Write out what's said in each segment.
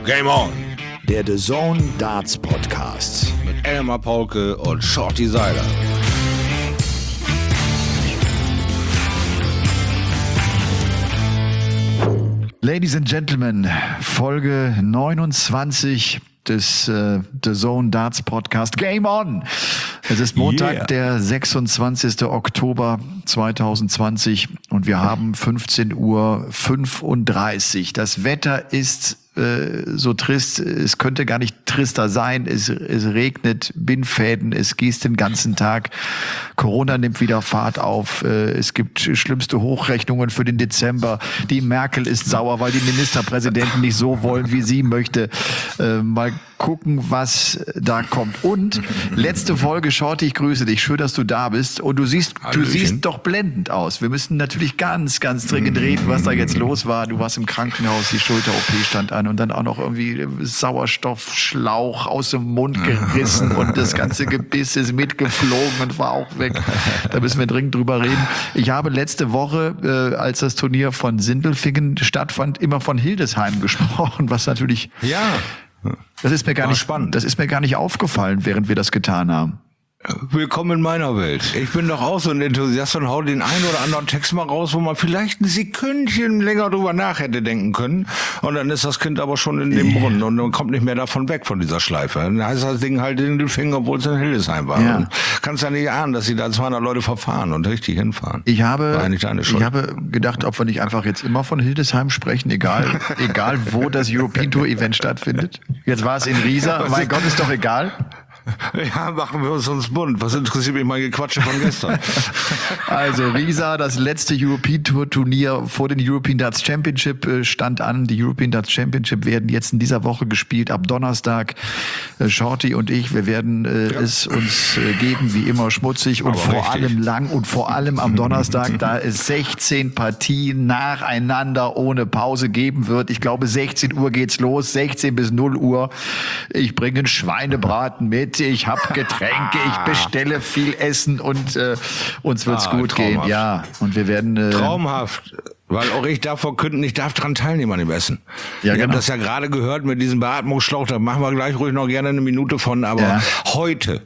Game On! Der The Zone Darts Podcast. Mit Elmar Paulke und Shorty Seiler. Ladies and Gentlemen, Folge 29 des The Zone Darts Podcast. Game On! Es ist Montag, der 26. Oktober 2020 und wir haben 15:35 Uhr. Das Wetter ist so trist, es könnte gar nicht trister sein. Es regnet Bindfäden, es gießt den ganzen Tag. Corona nimmt wieder Fahrt auf. Es gibt schlimmste Hochrechnungen für den Dezember. Die Merkel ist sauer, weil die Ministerpräsidenten nicht so wollen, wie sie möchte. Mal gucken, was da kommt. Und letzte Folge, Shorty, ich grüße dich. Schön, dass du da bist. Und du siehst doch blendend aus. Wir müssen natürlich ganz dringend reden, was da jetzt los war. Du warst im Krankenhaus, die Schulter-OP stand an und dann auch noch irgendwie Sauerstoffschlauch aus dem Mund gerissen und das ganze Gebiss ist mitgeflogen und war auch weg. Da müssen wir dringend drüber reden. Ich habe letzte Woche, als das Turnier von Sindelfingen stattfand, immer von Hildesheim gesprochen, was natürlich... Ja. Das ist mir gar nicht aufgefallen, während wir das getan haben. Willkommen in meiner Welt. Ich bin doch auch so ein Enthusiast und hau den einen oder anderen Text mal raus, wo man vielleicht ein Sekündchen länger drüber nach hätte denken können. Und dann ist das Kind aber schon in dem Brunnen und man kommt nicht mehr davon weg, von dieser Schleife. Dann heißt das Ding halt in den Finger, obwohl es in Hildesheim war. Ja. Und kannst ja nicht ahnen, dass sie da 200 Leute verfahren und richtig hinfahren. Ich habe gedacht, ob wir nicht einfach jetzt immer von Hildesheim sprechen, egal wo das European Tour Event stattfindet. Jetzt war es in Riesa, mein Gott, ist doch egal. Ja, machen wir uns bunt. Was interessiert mich mein Gequatsche von gestern? Also Riesa, das letzte European Tour Turnier vor den European Darts Championship stand an. Die European Darts Championship werden jetzt in dieser Woche gespielt, ab Donnerstag. Shorty und ich, wir werden es uns geben, wie immer schmutzig und vor allem lang und vor allem am Donnerstag, da es 16 Partien nacheinander ohne Pause geben wird. Ich glaube, 16 Uhr geht's los, 16 bis 0 Uhr. Ich bringe einen Schweinebraten mit. Ich habe Getränke, ich bestelle viel Essen und uns wird's gut gehen. Ja, und wir werden... Traumhaft. Weil auch ich darf verkünden, ich darf dran teilnehmen an dem Essen. Ja, ich habe das ja gerade gehört mit diesem Beatmungsschlauch, da machen wir gleich ruhig noch gerne eine Minute von, aber heute,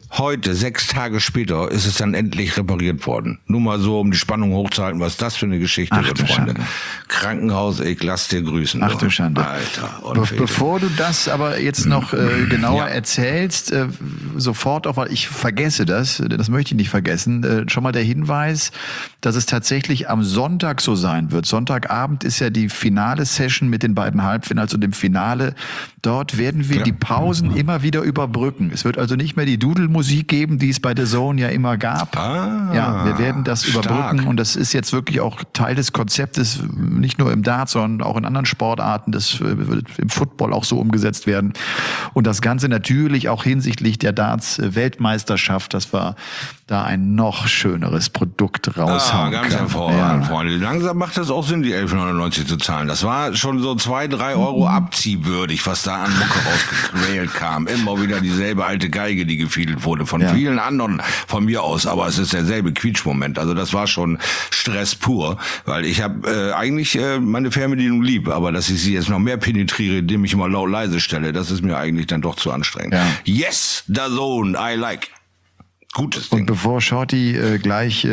6 Tage später, ist es dann endlich repariert worden. Nur mal so, um die Spannung hochzuhalten, was das für eine Geschichte wird, Freunde. Schande. Krankenhaus, ich lass dir grüßen. Ach du Schande. Alter. Bevor du das aber jetzt noch genauer erzählst, sofort auch, weil ich vergesse das möchte ich nicht vergessen, schon mal der Hinweis, dass es tatsächlich am Sonntag so sein wird. Sonntagabend ist ja die Finale-Session mit den beiden Halbfinals und dem Finale. Dort werden wir die Pausen immer wieder überbrücken. Es wird also nicht mehr die Dudelmusik geben, die es bei The Zone ja immer gab. Ja, wir werden das überbrücken und das ist jetzt wirklich auch Teil des Konzeptes, nicht nur im Dart, sondern auch in anderen Sportarten. Das wird im Football auch so umgesetzt werden. Und das Ganze natürlich auch hinsichtlich der Darts-Weltmeisterschaft, dass wir da ein noch schöneres Produkt raushauen ganz hervorragend, Freunde. Langsam macht das auch Sinn, die 11,99 zu zahlen. Das war schon so 2-3 Euro abziehwürdig, was da an Mucke rausgequält kam. Immer wieder dieselbe alte Geige, die gefiedelt wurde von vielen anderen von mir aus. Aber es ist derselbe Quietschmoment. Also das war schon Stress pur, weil ich habe eigentlich meine Fernbedienung lieb, aber dass ich sie jetzt noch mehr penetriere, indem ich immer laut leise stelle, das ist mir eigentlich dann doch zu anstrengend. Ja. Yes, The Zone, I like. Gutes Ding. Und bevor Shorty gleich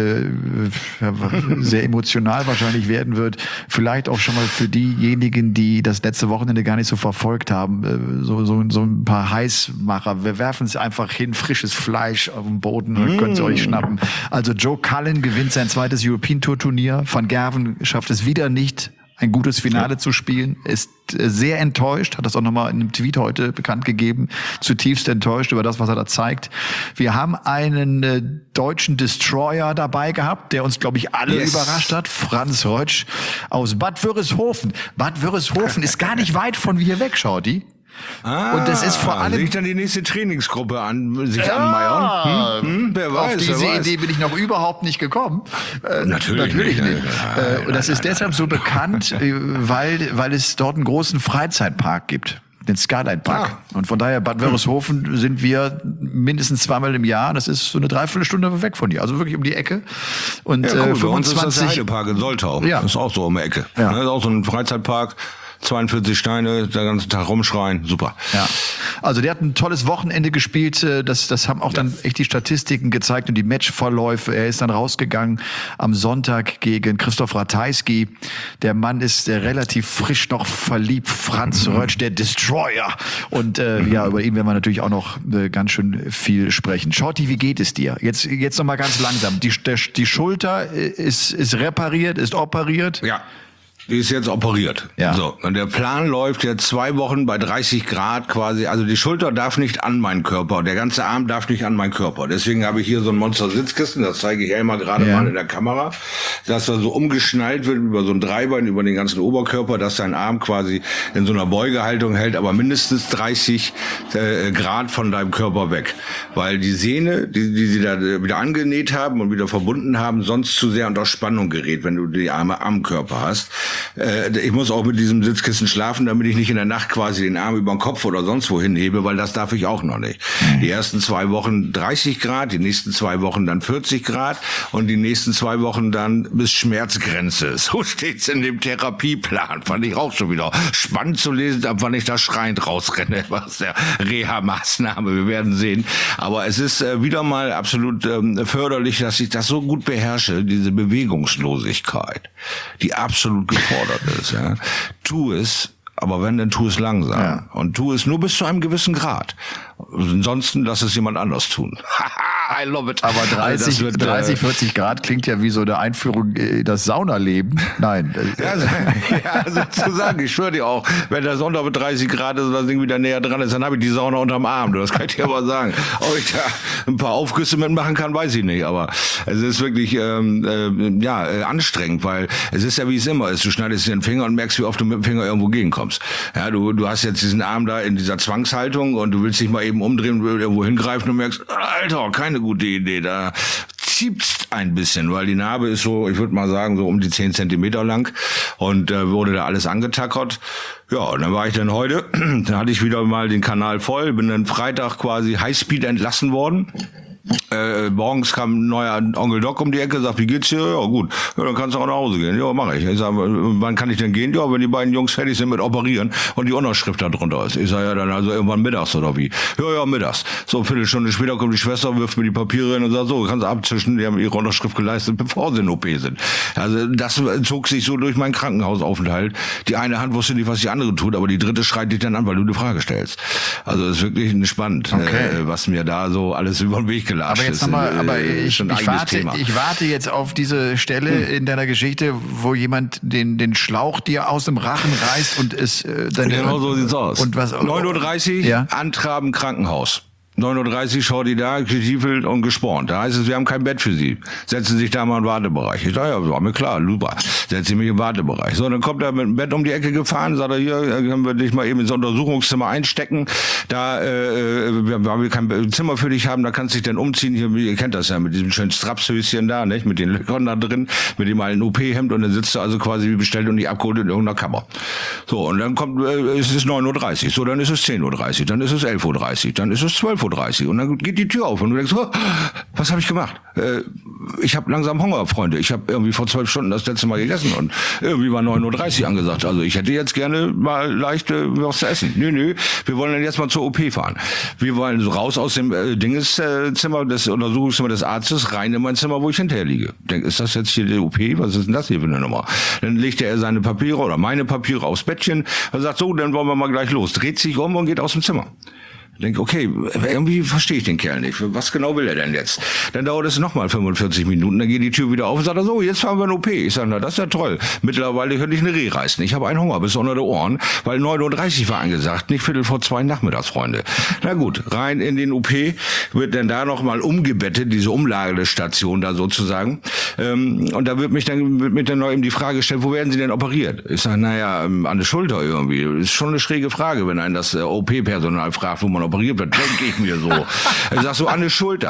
sehr emotional wahrscheinlich werden wird, vielleicht auch schon mal für diejenigen, die das letzte Wochenende gar nicht so verfolgt haben, so ein paar Heißmacher. Wir werfen es einfach hin, frisches Fleisch auf den Boden und könnt ihr euch schnappen. Also Joe Cullen gewinnt sein zweites European Tour Turnier. Van Gerwen schafft es wieder nicht, ein gutes Finale zu spielen, ist sehr enttäuscht, hat das auch nochmal in einem Tweet heute bekannt gegeben, zutiefst enttäuscht über das, was er da zeigt. Wir haben einen deutschen Destroyer dabei gehabt, der uns, glaube ich, alle überrascht hat, Franz Rötsch aus Bad Wörishofen. Bad Wörishofen ist gar nicht weit von hier weg, Shorty. Und das ist vor allem... Sich dann die nächste Trainingsgruppe anmeiern? Wer weiß, auf diese Idee bin ich noch überhaupt nicht gekommen. Natürlich nicht. Und das ist deshalb so bekannt, weil es dort einen großen Freizeitpark gibt. Den Skyline Park. Und von daher, Bad Wörishofen sind wir mindestens zweimal im Jahr. Das ist so eine Dreiviertelstunde weg von hier. Also wirklich um die Ecke. Und cool, 25... Bei uns ist das der Heidepark in Soltau. Ja. Das ist auch so um die Ecke. Ja. Das ist auch so ein Freizeitpark. 42 Steine, den ganzen Tag rumschreien, super. Ja, also der hat ein tolles Wochenende gespielt, das haben auch dann echt die Statistiken gezeigt und die Matchverläufe. Er ist dann rausgegangen am Sonntag gegen Christoph Ratajski. Der Mann ist relativ frisch noch verliebt, Franz Rötsch, der Destroyer. Und ja, über ihn werden wir natürlich auch noch ganz schön viel sprechen. Shorty, wie geht es dir? Jetzt noch mal ganz langsam. Die Schulter ist repariert, ist operiert. Ja. Die ist jetzt operiert. Ja. So. Und der Plan läuft jetzt 2 Wochen bei 30 Grad quasi. Also die Schulter darf nicht an meinen Körper. Der ganze Arm darf nicht an meinen Körper. Deswegen habe ich hier so ein Monster-Sitzkissen. Das zeige ich Elmar gerade mal in der Kamera. Dass er so umgeschnallt wird über so ein Dreibein, über den ganzen Oberkörper, dass sein Arm quasi in so einer Beugehaltung hält, aber mindestens 30 Grad von deinem Körper weg. Weil die Sehne, die sie da wieder angenäht haben und wieder verbunden haben, sonst zu sehr unter Spannung gerät, wenn du die Arme am Körper hast. Ich muss auch mit diesem Sitzkissen schlafen, damit ich nicht in der Nacht quasi den Arm über den Kopf oder sonst wohin hebe, weil das darf ich auch noch nicht. Die ersten 2 Wochen 30 Grad, die nächsten 2 Wochen dann 40 Grad und die nächsten 2 Wochen dann bis Schmerzgrenze. So steht's in dem Therapieplan. Fand ich auch schon wieder spannend zu lesen, ab wann ich da schreiend rausrenne aus der Reha-Maßnahme. Wir werden sehen. Aber es ist wieder mal absolut förderlich, dass ich das so gut beherrsche, diese Bewegungslosigkeit, die absolut gefordert ist. Ja. Tu es, aber wenn, dann tu es langsam. Ja. Und tu es nur bis zu einem gewissen Grad. Ansonsten lass es jemand anders tun. I love it. Aber 30, 40 Grad klingt ja wie so eine Einführung in das Saunaleben. Nein. Ja, sozusagen. Ich schwöre dir auch, wenn der Sonntag mit 30 Grad ist und das Ding wieder näher dran ist, dann habe ich die Sauna unterm Arm. Das kann ich dir aber sagen. Ob ich da ein paar Aufgüsse mitmachen kann, weiß ich nicht. Aber es ist wirklich anstrengend, weil es ist ja, wie es immer ist. Du schneidest dir den Finger und merkst, wie oft du mit dem Finger irgendwo gegenkommst. Ja, du hast jetzt diesen Arm da in dieser Zwangshaltung und du willst dich mal eben umdrehen, irgendwo hingreifen und merkst, Alter, keine gute Idee, da ziept's ein bisschen, weil die Narbe ist so, ich würde mal sagen, so um die 10 Zentimeter lang und wurde da alles angetackert. Ja, und dann war ich dann heute, dann hatte ich wieder mal den Kanal voll, bin dann Freitag quasi Highspeed entlassen worden. Morgens kam ein neuer Onkel Doc um die Ecke, sagt, wie geht's dir? Ja, gut. Ja, dann kannst du auch nach Hause gehen. Ja, mache ich. Ich sag, wann kann ich denn gehen? Ja, wenn die beiden Jungs fertig sind mit Operieren und die Unterschrift da drunter ist. Ich sag, ja, dann also irgendwann mittags oder wie? Ja, mittags. So, eine Viertelstunde später kommt die Schwester, wirft mir die Papiere hin und sagt, so, kannst du abzischen, die haben ihre Unterschrift geleistet, bevor sie in OP sind. Also, das zog sich so durch meinen Krankenhausaufenthalt. Die eine Hand wusste nicht, was die andere tut, aber die dritte schreit dich dann an, weil du eine Frage stellst. Also, es ist wirklich spannend, was mir da so alles über den Weg gelassen. Aber jetzt nochmal, ich warte jetzt auf diese Stelle in deiner Geschichte, wo jemand den Schlauch dir aus dem Rachen reißt und es dann. Genau so sieht's aus. Und was? 9:30 Uhr, ja? Antraben Krankenhaus. 9:30 Uhr schaut die da, gestiefelt und gespornt. Da heißt es, wir haben kein Bett für Sie. Setzen Sie sich da mal in den Wartebereich. Ich sage, ja, war mir klar, super. Setzen Sie mich im Wartebereich. So, dann kommt er mit dem Bett um die Ecke gefahren, sagt er, hier können wir dich mal eben ins Untersuchungszimmer einstecken. Da, weil wir kein Zimmer für dich haben, da kannst du dich dann umziehen. Hier, ihr kennt das ja, mit diesem schönen Strapshöschen da, nicht? Mit den Löchern da drin, mit dem alten OP-Hemd und dann sitzt du also quasi wie bestellt und nicht abgeholt in irgendeiner Kammer. So, und dann kommt, es ist 9:30 Uhr. So, dann ist es 10:30 Uhr, dann ist es 11:30 Uhr, dann ist es 12:30 Uhr. Und dann geht die Tür auf und du denkst, oh, was habe ich gemacht? Ich habe langsam Hunger, Freunde. Ich habe irgendwie vor 12 Stunden das letzte Mal gegessen und irgendwie war 9:30 Uhr angesagt. Also ich hätte jetzt gerne mal leicht was zu essen. Nö, wir wollen dann jetzt mal zur OP fahren. Wir wollen so raus aus dem Dingeszimmer, das Untersuchungszimmer des Arztes, rein in mein Zimmer, wo ich hinterher liege. Denk, ist das jetzt hier die OP? Was ist denn das hier für eine Nummer? Dann legte er seine Papiere oder meine Papiere aufs Bettchen und sagt, so, dann wollen wir mal gleich los. Dreht sich um und geht aus dem Zimmer. Ich denke, okay, irgendwie verstehe ich den Kerl nicht. Was genau will er denn jetzt? Dann dauert es nochmal 45 Minuten, dann geht die Tür wieder auf und sagt er, so, jetzt fahren wir in OP. Ich sage, na, das ist ja toll. Mittlerweile könnte ich eine Reh reißen. Ich habe einen Hunger bis unter die Ohren, weil 9:30 Uhr war angesagt, nicht 1:45 nachmittags, Freunde. Na gut, rein in den OP, wird dann da nochmal umgebettet, diese Umlagestation da sozusagen. Und da wird mir dann noch eben die Frage gestellt, wo werden Sie denn operiert? Ich sage, naja, an der Schulter irgendwie. Ist schon eine schräge Frage, wenn einen das OP-Personal fragt, wo man operiert wird, denke ich mir so. Ich sag so, an der Schulter.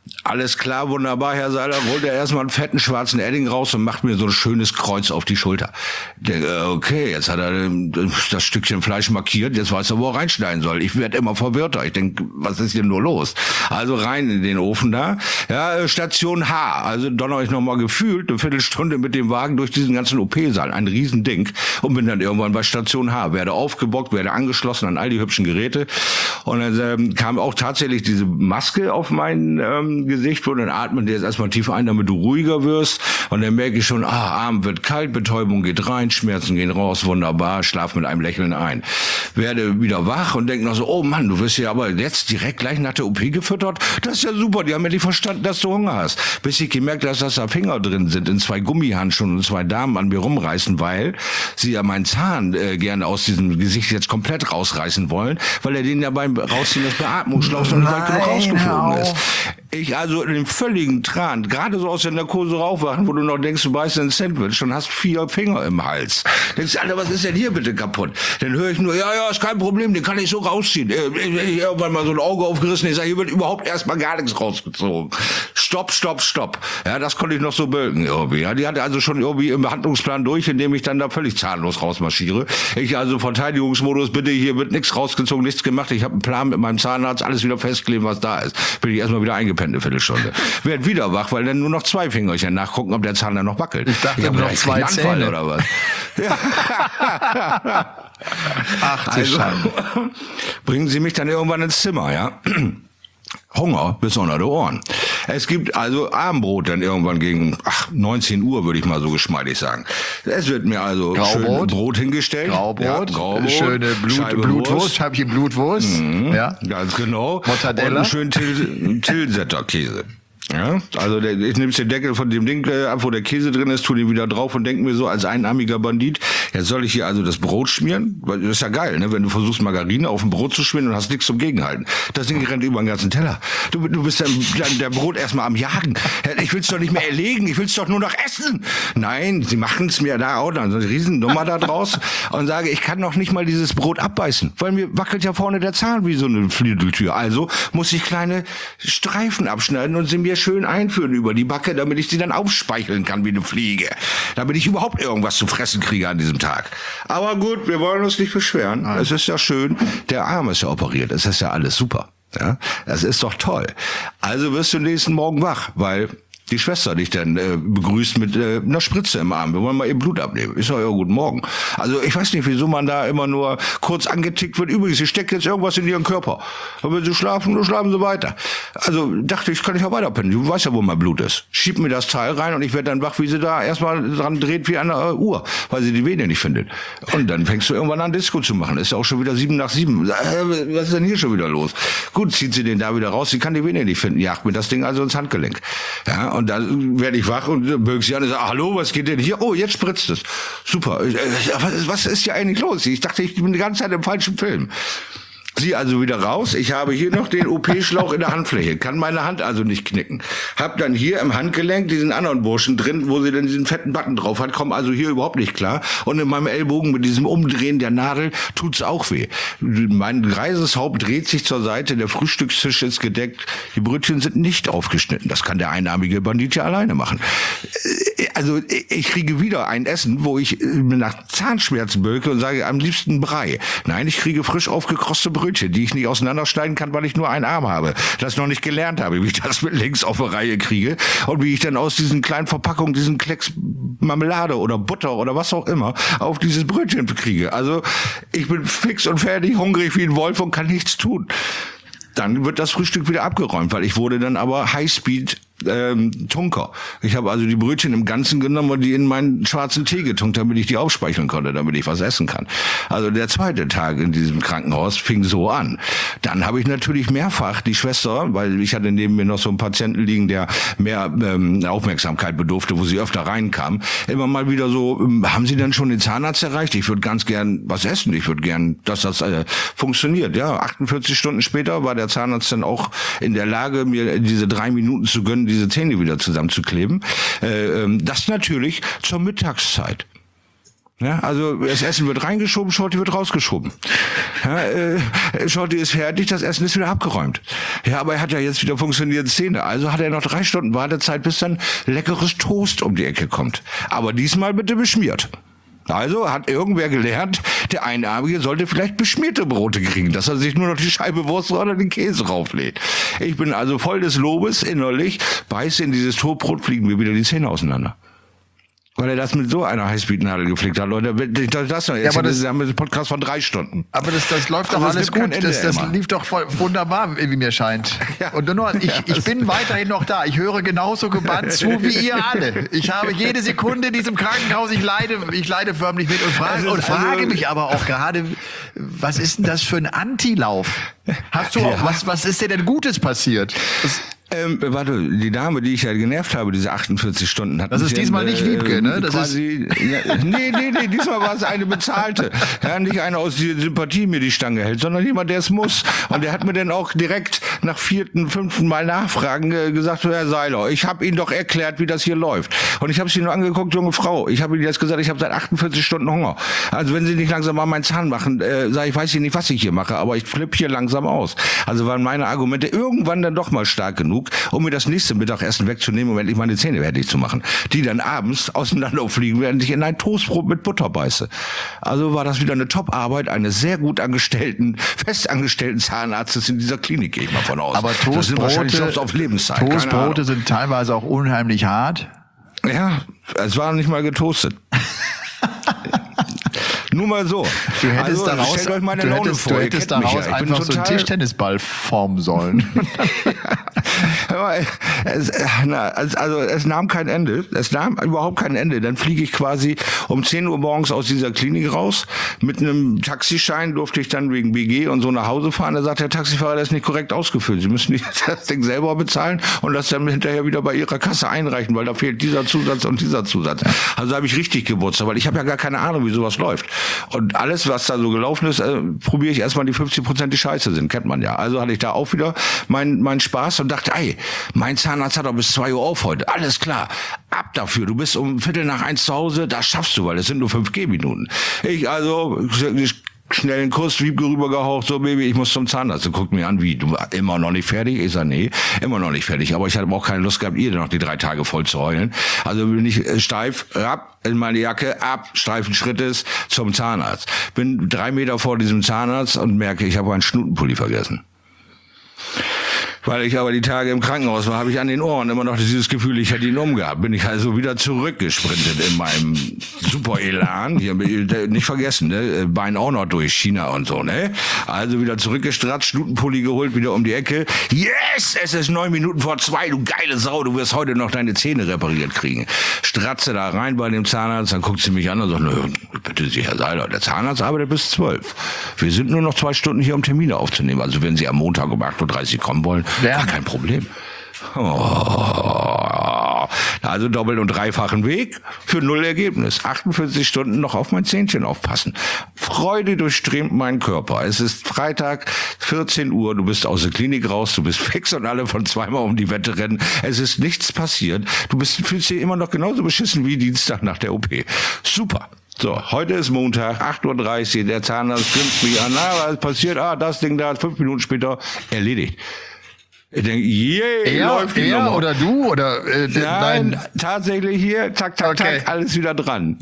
Alles klar, wunderbar, Herr Seiler, holt er erstmal einen fetten schwarzen Edding raus und macht mir so ein schönes Kreuz auf die Schulter. Ich denke, okay, jetzt hat er das Stückchen Fleisch markiert, jetzt weiß er, wo er reinschneiden soll. Ich werde immer verwirrter. Ich denke, was ist hier nur los? Also rein in den Ofen da. Ja, Station H. Also donner ich nochmal gefühlt eine Viertelstunde mit dem Wagen durch diesen ganzen OP-Saal. Ein Riesending. Und bin dann irgendwann bei Station H. Werde aufgebockt, werde angeschlossen an all die hübschen Geräte. Und dann kam auch tatsächlich diese Maske auf mein Gesicht, wo dann atmen die jetzt erstmal tief ein, damit du ruhiger wirst. Und dann merke ich schon, Arm wird kalt, Betäubung geht rein, Schmerzen gehen raus, wunderbar, schlaf mit einem Lächeln ein. Werde wieder wach und denke noch so, oh Mann, du wirst ja aber jetzt direkt gleich nach der OP gefüttert. Das ist ja super, die haben ja nicht verstanden, dass du Hunger hast. Bis ich gemerkt habe, dass da Finger drin sind, in 2 Gummihandschuhen und 2 Damen an mir rumreißen, weil sie ja meinen Zahn gerne aus diesem Gesicht jetzt komplett rausreißen wollen, weil er den ja beim Rausziehen des Beatmungsschlauchs noch nicht weit genug rausgeflogen ist. Ich also in dem völligen Tran, gerade so aus der Narkose raufwachen, wo du noch denkst, du beißt ein Sandwich und hast 4 Finger im Hals. Denkst du, Alter, was ist denn hier bitte kaputt? Dann höre ich nur, ja, ist kein Problem, den kann ich so rausziehen. Ich irgendwann mal so ein Auge aufgerissen, ich sage, hier wird überhaupt erstmal gar nichts rausgezogen. Stopp. Ja, das konnte ich noch so bölken irgendwie. Ja, die hatte also schon irgendwie im Behandlungsplan durch, indem ich dann da völlig zahnlos rausmarschiere. Ich also Verteidigungsmodus, bitte, hier wird nichts rausgezogen, nichts gemacht. Ich habe einen Plan mit meinem Zahnarzt, alles wieder festkleben, was da ist. Bin ich erstmal wieder eingepennt, eine Viertelstunde. Werd wieder wach, weil dann nur noch 2 Fingerchen nachgucken, ob der Zahn dann noch wackelt. Ich dachte, habe noch 2 Zähne oder was. Ach, also, bringen Sie mich dann irgendwann ins Zimmer, ja? Hunger bis unter die Ohren. Es gibt also Abendbrot dann irgendwann gegen 19 Uhr, würde ich mal so geschmeidig sagen. Es wird mir also schön Brot hingestellt. Graubrot, ja, Graubrot, schöne Blutwurst, Scheibchen Blutwurst. Ja, ganz genau. Mortadella. Und einen schönen Tilsetter Käse. Ja, also ich nehme den Deckel von dem Ding ab, wo der Käse drin ist, tue den wieder drauf und denke mir so als einarmiger Bandit, jetzt soll ich hier also das Brot schmieren? Weil das ist ja geil, ne? Wenn du versuchst Margarine auf ein Brot zu schmieren und hast nichts zum Gegenhalten. Das Ding rennt über den ganzen Teller. Du bist dann der Brot erstmal am Jagen. Ich will's doch nicht mehr erlegen, ich will's doch nur noch essen. Nein, sie machen's mir da auch, dann so eine Riesennummer da draus und sage, ich kann noch nicht mal dieses Brot abbeißen, weil mir wackelt ja vorne der Zahn wie so eine Flügeltür. Also muss ich kleine Streifen abschneiden und sie mir schön einführen über die Backe, damit ich sie dann aufspeicheln kann wie eine Fliege. Damit ich überhaupt irgendwas zu fressen kriege an diesem Tag. Aber gut, wir wollen uns nicht beschweren. Nein. Es ist ja schön. Der Arm ist ja operiert. Es ist ja alles super. Ja, das ist doch toll. Also wirst du nächsten Morgen wach, weil die Schwester dich dann begrüßt mit einer Spritze im Arm. Wir wollen mal ihr Blut abnehmen. Ist doch ja guten Morgen. Also ich weiß nicht, wieso man da immer nur kurz angetickt wird. Übrigens, sie steckt jetzt irgendwas in ihren Körper. Und wenn sie schlafen, dann schlafen sie weiter. Also dachte ich, kann ich ja weiterpennen. Du weißt ja, wo mein Blut ist. Schieb mir das Teil rein und ich werde dann wach, wie sie da erstmal dran dreht wie eine Uhr, weil sie die Vene nicht findet. Und dann fängst du irgendwann an, Disco zu machen. Ist ja auch schon wieder 7 nach 7. Was ist denn hier schon wieder los? Gut, zieht sie den da wieder raus. Sie kann die Vene nicht finden. Jagt mir das Ding also ins Handgelenk. Ja, und dann werde ich wach und böge sie an und sage, hallo, was geht denn hier? Oh, jetzt spritzt es. Super. Was ist hier eigentlich los? Ich dachte, ich bin die ganze Zeit im falschen Film. Sie also wieder raus. Ich habe hier noch den OP-Schlauch in der Handfläche, kann meine Hand also nicht knicken. Hab dann hier im Handgelenk diesen anderen Burschen drin, wo sie dann diesen fetten Button drauf hat, komm also hier überhaupt nicht klar. Und in meinem Ellbogen mit diesem Umdrehen der Nadel tut's auch weh. Mein greises Haupt dreht sich zur Seite, der Frühstückstisch ist gedeckt, die Brötchen sind nicht aufgeschnitten. Das kann der einarmige Bandit ja alleine machen. Also ich kriege wieder ein Essen, wo ich nach Zahnschmerzen bölke und sage, am liebsten Brei. Nein, ich kriege frisch aufgekroste Brötchen, die ich nicht auseinanderschneiden kann, weil ich nur einen Arm habe. Das noch nicht gelernt habe, wie ich das mit links auf der Reihe kriege und wie ich dann aus diesen kleinen Verpackungen diesen Klecks Marmelade oder Butter oder was auch immer auf dieses Brötchen kriege. Also ich bin fix und fertig, hungrig wie ein Wolf und kann nichts tun. Dann wird das Frühstück wieder abgeräumt, weil ich wurde dann aber Highspeed Tunker. Ich habe also die Brötchen im Ganzen genommen und die in meinen schwarzen Tee getunkt, damit ich die aufspeicheln konnte, damit ich was essen kann. Also der zweite Tag in diesem Krankenhaus fing so an. Dann habe ich natürlich mehrfach die Schwester, weil ich hatte neben mir noch so einen Patienten liegen, der mehr Aufmerksamkeit bedurfte, wo sie öfter reinkam, immer mal wieder so, haben Sie denn schon den Zahnarzt erreicht? Ich würde ganz gern was essen. Ich würde gern, dass das funktioniert. Ja, 48 Stunden später war der Zahnarzt dann auch in der Lage, mir diese 3 Minuten zu gönnen, diese Zähne wieder zusammenzukleben. Das natürlich zur Mittagszeit. Ja, also das Essen wird reingeschoben, Shorty wird rausgeschoben. Ja, Shorty ist fertig, das Essen ist wieder abgeräumt. Ja, aber er hat ja jetzt wieder funktionierende Zähne. Also hat er noch 3 Stunden Wartezeit, bis dann leckeres Toast um die Ecke kommt. Aber diesmal bitte beschmiert. Also hat irgendwer gelernt, der Einarmige sollte vielleicht beschmierte Brote kriegen, dass er sich nur noch die Scheibe Wurst oder den Käse rauflädt. Ich bin also voll des Lobes innerlich, beiße in dieses Toastbrot, fliegen mir wieder die Zähne auseinander. Weil er das mit so einer Highspeed-Nadel geflickt hat, Leute. Das noch. Jetzt haben wir einen Podcast von 3 Stunden. Aber das läuft doch alles gut. Das lief doch wunderbar, wie mir scheint. Ja. Und nur, ich bin weiterhin noch da. Ich höre genauso gebannt zu wie ihr alle. Ich habe jede Sekunde in diesem Krankenhaus, ich leide förmlich mit und frage mich aber auch gerade, was ist denn das für ein Antilauf? Hast du auch, was ist dir denn Gutes passiert? Warte, die Dame, die ich ja genervt habe, diese 48 Stunden hat. Das ist diesmal nicht Wiebke, ne? Das quasi, nee, diesmal war es eine bezahlte. Ja, nicht einer aus der Sympathie mir die Stange hält, sondern jemand, der es muss. Und der hat mir dann auch direkt nach 4., 5. Mal Nachfragen gesagt, so, Herr Seiler, ich habe Ihnen doch erklärt, wie das hier läuft. Und ich habe sie nur angeguckt, junge Frau. Ich habe Ihnen jetzt gesagt, ich habe seit 48 Stunden Hunger. Also wenn Sie nicht langsam mal meinen Zahn machen, sage ich, weiß ich nicht, was ich hier mache, aber ich flippe hier langsam aus. Also waren meine Argumente irgendwann dann doch mal stark genug, um mir das nächste Mittagessen wegzunehmen, um endlich meine Zähne fertig zu machen. Die dann abends auseinanderfliegen, während ich in ein Toastbrot mit Butter beiße. Also war das wieder eine Top-Arbeit eines sehr gut angestellten, festangestellten Zahnarztes in dieser Klinik, gehe ich mal von aus. Aber das sind wahrscheinlich Jobs auf Lebenszeit. Toastbrote sind teilweise auch unheimlich hart. Ja, es war nicht mal getoastet. Nur mal so. Du hättest stellt euch meine Laune vor. Du hättest daraus einfach so einen Tischtennisball formen sollen. Es nahm kein Ende. Es nahm überhaupt kein Ende. Dann fliege ich quasi um 10 Uhr morgens aus dieser Klinik raus. Mit einem Taxischein durfte ich dann wegen BG und so nach Hause fahren. Da sagt der Taxifahrer, das ist nicht korrekt ausgefüllt. Sie müssen das Ding selber bezahlen und das dann hinterher wieder bei Ihrer Kasse einreichen, weil da fehlt dieser Zusatz und dieser Zusatz. Also habe ich richtig gebutzt, weil ich habe ja gar keine Ahnung, wie sowas läuft. Und alles, was da so gelaufen ist, probiere ich erstmal die 50% die Scheiße sind, kennt man ja. Also hatte ich da auch wieder meinen Spaß und dachte, ey, mein Zahnarzt hat doch bis 2 Uhr auf heute. Alles klar, ab dafür. Du bist um 1:15 zu Hause, das schaffst du, weil es sind nur 5 Gehminuten. Ich schnell einen Kuss, Wiebke rübergehaucht, so Baby, ich muss zum Zahnarzt. Du guckst mir an, wie, du immer noch nicht fertig? Ich sag, nee, immer noch nicht fertig. Aber ich hatte auch keine Lust gehabt, ihr noch die 3 Tage voll zu heulen. Also bin ich steif, ab in meine Jacke, ab, steifen Schrittes zum Zahnarzt. Bin 3 Meter vor diesem Zahnarzt und merke, ich habe einen Schnutenpulli vergessen. Weil ich aber die Tage im Krankenhaus war, habe ich an den Ohren immer noch dieses Gefühl, ich hätte ihn umgehabt. Bin ich also wieder zurückgesprintet in meinem super Elan. Hier, nicht vergessen, ne? Bein auch noch durch China und so, ne? Also wieder zurückgestratzt, Schnutenpulli geholt, wieder um die Ecke. Yes! Es ist 9 Minuten vor 2, du geile Sau, du wirst heute noch deine Zähne repariert kriegen. Stratze da rein bei dem Zahnarzt, dann guckt sie mich an und sagt, nö, bitte Sie, Herr Seiler, der Zahnarzt arbeitet bis 12. Wir sind nur noch 2 Stunden hier, um Termine aufzunehmen. Also wenn Sie am Montag um 8:30 Uhr kommen wollen, gar kein Problem. Also doppelt und dreifachen Weg für 0 Ergebnis. 48 Stunden noch auf mein Zähnchen aufpassen. Freude durchströmt meinen Körper. Es ist Freitag, 14 Uhr, du bist aus der Klinik raus, du bist fix und alle von 2-mal um die Wette rennen. Es ist nichts passiert. Fühlst dich immer noch genauso beschissen wie Dienstag nach der OP. Super. So, heute ist Montag, 8:30 Uhr, der Zahnarzt grinst mich an. Was ist passiert? Das Ding da, 5 Minuten später, erledigt. Ich denke, läuft die Nummer. Oder du? Oder nein, tatsächlich hier, zack, zack, alles wieder dran.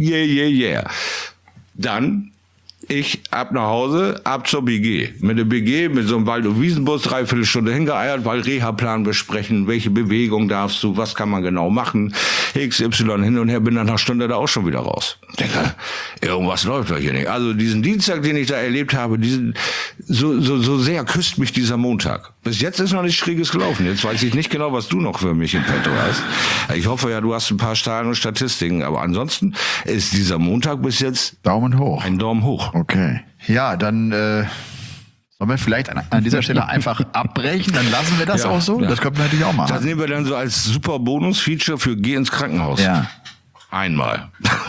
Dann ich ab nach Hause, ab zur BG. Mit der BG, mit so einem Wald- und Wiesenbus, 3/4 Stunde hingeeiert, weil Reha-Plan besprechen, welche Bewegung darfst du, was kann man genau machen, XY hin und her, bin dann nach einer Stunde da auch schon wieder raus. Denke, irgendwas läuft doch hier nicht. Also diesen Dienstag, den ich da erlebt habe, so sehr küsst mich dieser Montag. Bis jetzt ist noch nichts Schräges gelaufen. Jetzt weiß ich nicht genau, was du noch für mich in petto hast. Ich hoffe ja, du hast ein paar Zahlen und Statistiken, aber ansonsten ist dieser Montag bis jetzt Daumen hoch. Ein Daumen hoch. Okay. Ja, dann sollen wir vielleicht an dieser Stelle einfach abbrechen, dann lassen wir das auch so. Ja. Das können wir natürlich auch machen. Das nehmen wir dann so als super Bonus-Feature für Geh ins Krankenhaus. Ja. Einmal.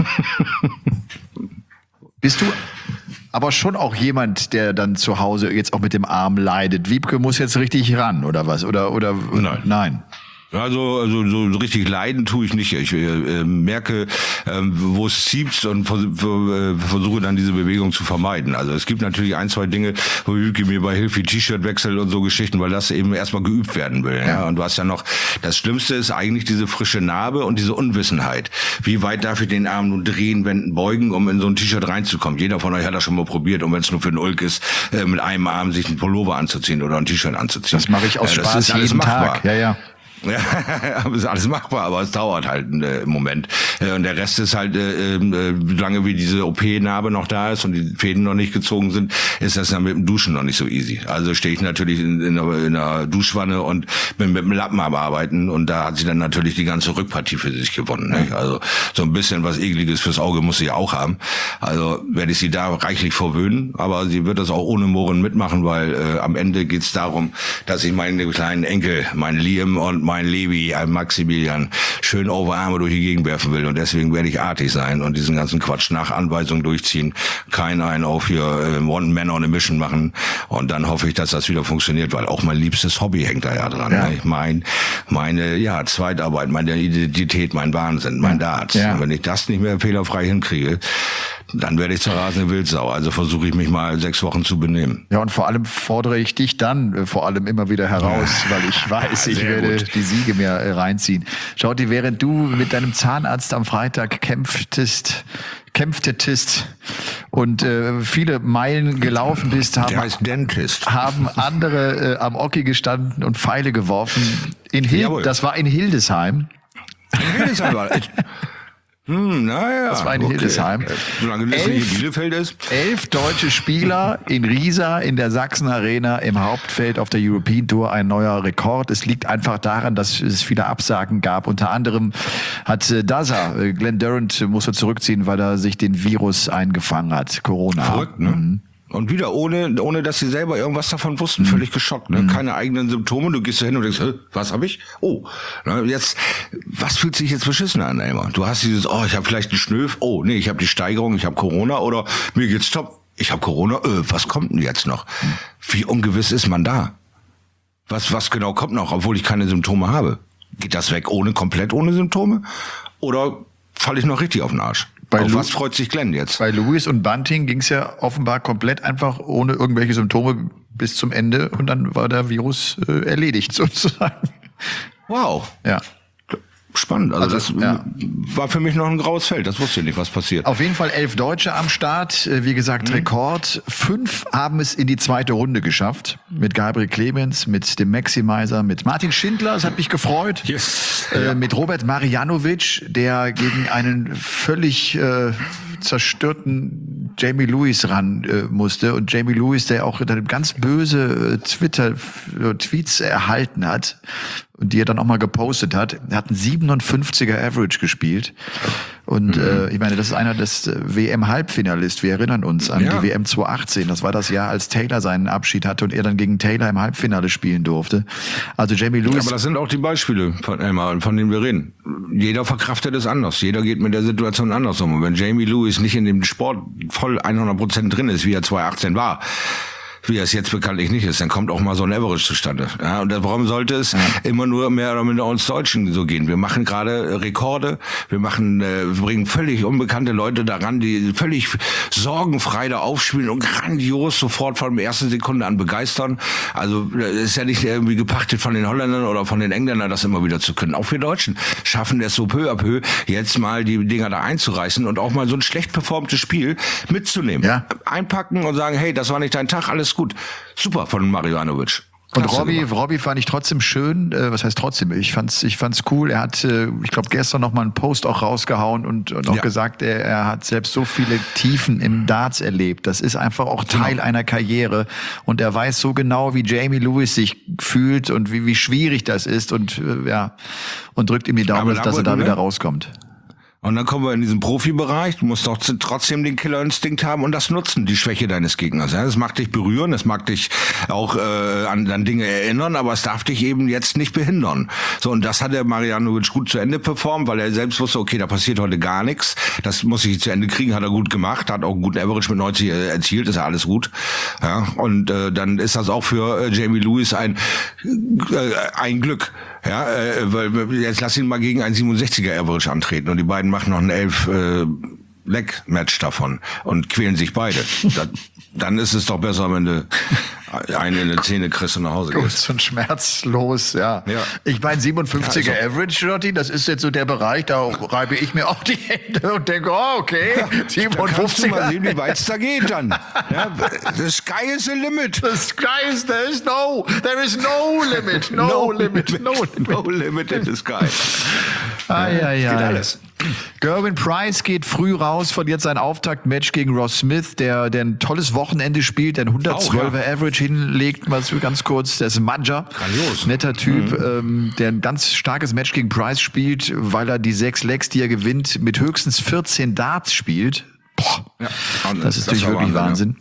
Bist du aber schon auch jemand, der dann zu Hause jetzt auch mit dem Arm leidet? Wiebke muss jetzt richtig ran, oder was? Oder Nein. Also so richtig leiden tue ich nicht. Ich merke, wo es zieht und versuche dann diese Bewegung zu vermeiden. Also es gibt natürlich 1, 2 Dinge, wo Yuki mir bei hilft, wie T-Shirt-Wechsel und so Geschichten, weil das eben erstmal geübt werden will. Ja. Und du hast ja noch, das Schlimmste ist eigentlich diese frische Narbe und diese Unwissenheit. Wie weit darf ich den Arm nun drehen, wenden, beugen, um in so ein T-Shirt reinzukommen? Jeder von euch hat das schon mal probiert, und wenn es nur für einen Ulk ist, mit einem Arm sich einen Pullover anzuziehen oder ein T-Shirt anzuziehen. Das mache ich aus Spaß jeden Tag. Ja. Ja, ist alles machbar, aber es dauert halt im Moment. Und der Rest ist halt, solange wie diese OP-Narbe noch da ist und die Fäden noch nicht gezogen sind, ist das dann mit dem Duschen noch nicht so easy. Also stehe ich natürlich in einer Duschwanne und bin mit dem Lappen am Arbeiten, und da hat sie dann natürlich die ganze Rückpartie für sich gewonnen. Ne? Also so ein bisschen was Ekliges fürs Auge muss sie auch haben. Also werde ich sie da reichlich verwöhnen, aber sie wird das auch ohne Murren mitmachen, weil am Ende geht's darum, dass ich meine kleinen Enkel, meinen Liam und mein Levi, ein Maximilian, schön Overarme durch die Gegend werfen will, und deswegen werde ich artig sein und diesen ganzen Quatsch nach Anweisung durchziehen, keinen auf hier One Man on a Mission machen, und dann hoffe ich, dass das wieder funktioniert, weil auch mein liebstes Hobby hängt da ja dran. Ja. Ne? Meine Zweitarbeit, meine Identität, mein Wahnsinn, mein Darts. Ja. Und wenn ich das nicht mehr fehlerfrei hinkriege, dann werde ich zur rasende Wildsau. Also versuche ich mich mal 6 Wochen zu benehmen. Ja, und vor allem fordere ich dich dann vor allem immer wieder heraus, weil ich weiß, ich werde die Siege mir reinziehen. Schauti, während du mit deinem Zahnarzt am Freitag kämpftetest und viele Meilen gelaufen bist, haben andere am Oki gestanden und Pfeile geworfen. Das war in Hildesheim. In Hildesheim war das. Naja. Das war in Hildesheim. Solange das nicht in Bielefeld ist. 11 deutsche Spieler in Riesa in der Sachsen Arena im Hauptfeld auf der European Tour, ein neuer Rekord. Es liegt einfach daran, dass es viele Absagen gab. Unter anderem hat Daza, Glenn Durrant, musste zurückziehen, weil er sich den Virus eingefangen hat, Corona. Verrückt, ne? Mhm. Und wieder ohne, dass sie selber irgendwas davon wussten, völlig geschockt, ne? Keine eigenen Symptome, du gehst da hin und denkst, was habe ich? Oh, ne, jetzt, was fühlt sich jetzt beschissen an, Elmar? Du hast dieses, ich habe vielleicht einen Schnöf, nee, ich habe die Steigerung, ich habe Corona, oder mir geht's top, ich habe Corona, was kommt denn jetzt noch? Wie ungewiss ist man da? Was genau kommt noch, obwohl ich keine Symptome habe? Geht das weg komplett ohne Symptome? Oder falle ich noch richtig auf den Arsch? Auf was freut sich Glenn jetzt? Bei Lewis und Bunting ging es ja offenbar komplett einfach ohne irgendwelche Symptome bis zum Ende, und dann war der Virus erledigt sozusagen. Wow. Ja. Spannend. Also das war für mich noch ein graues Feld. Das wusste ich nicht, was passiert. Auf jeden Fall 11 Deutsche am Start. Wie gesagt, Rekord. 5 haben es in die zweite Runde geschafft. Mit Gabriel Clemens, mit dem Maximizer, mit Martin Schindler. Das hat mich gefreut. Yes. Mit Robert Marjanovic, der gegen einen völlig zerstörten Jamie Lewis ran musste. Und Jamie Lewis, der auch ganz böse Twitter-Tweets erhalten hat und die er dann auch mal gepostet hat. Er hat einen 57er Average gespielt. Und ich meine, das ist einer des WM-Halbfinalist. Wir erinnern uns an die WM 2018. Das war das Jahr, als Taylor seinen Abschied hatte und er dann gegen Taylor im Halbfinale spielen durfte. Also Jamie Lewis. Aber das sind auch die Beispiele, von denen wir reden. Jeder verkraftet es anders. Jeder geht mit der Situation anders um. Und wenn Jamie Lewis nicht in dem Sport voll 100% drin ist, wie er 2018 war, wie er es jetzt bekanntlich nicht ist, dann kommt auch mal so ein Average zustande. Ja, und warum sollte es immer nur mehr oder minder uns Deutschen so gehen? Wir machen gerade Rekorde, wir bringen völlig unbekannte Leute daran, die völlig sorgenfrei da aufspielen und grandios sofort von der ersten Sekunde an begeistern. Also das ist ja nicht irgendwie gepachtet von den Holländern oder von den Engländern, das immer wieder zu können. Auch wir Deutschen schaffen es so peu à peu, jetzt mal die Dinger da einzureißen und auch mal so ein schlecht performtes Spiel mitzunehmen. Ja. Einpacken und sagen, hey, das war nicht dein Tag, alles gut. Super von Marjanovic. Und Robbie fand ich trotzdem schön. Was heißt trotzdem? Ich fand's cool. Er hat, ich glaube, gestern noch mal einen Post auch rausgehauen und auch gesagt, er hat selbst so viele Tiefen im Darts erlebt. Das ist einfach auch Teil einer Karriere. Und er weiß so genau, wie Jamie Lewis sich fühlt und wie schwierig das ist. Und und drückt ihm die Daumen, dass er da wieder rauskommt. Und dann kommen wir in diesen Profibereich. Du musst doch trotzdem den Killerinstinkt haben und das nutzen, die Schwäche deines Gegners. Ja, das mag dich berühren, das mag dich auch an Dinge erinnern, aber es darf dich eben jetzt nicht behindern. So, und das hat der Marjanovic gut zu Ende performt, weil er selbst wusste, okay, da passiert heute gar nichts. Das muss ich zu Ende kriegen, hat er gut gemacht, hat auch einen guten Average mit 90 erzielt, ist ja alles gut. Ja, und dann ist das auch für Jamie Lewis ein Glück. Ja, weil jetzt lass ihn mal gegen einen 67er Average antreten und die beiden machen noch ein 11 Leg-Match davon und quälen sich beide. Dann ist es doch besser, wenn du einen in die Zähne kriegst und nach Hause gehst. Und schmerzlos, ja. Ich meine, 57er ja, also. Average, Jotti, das ist jetzt so der Bereich, da reibe ich mir auch die Hände und denke, oh, okay, 57er. Mal sehen, wie weit es da geht dann. Ja, the sky is the limit. The sky is, there is no limit. No limit in the sky. Geht alles. Gerwin Price geht früh raus, verliert sein Auftaktmatch gegen Ross Smith, der ein tolles Wochenende spielt, der ein 112er Average hinlegt, mal ganz kurz. Der ist ein Madja. Grandios. Netter Typ, der ein ganz starkes Match gegen Price spielt, weil er die 6 Legs, die er gewinnt, mit höchstens 14 Darts spielt. Boah, das ist natürlich wirklich Wahnsinn.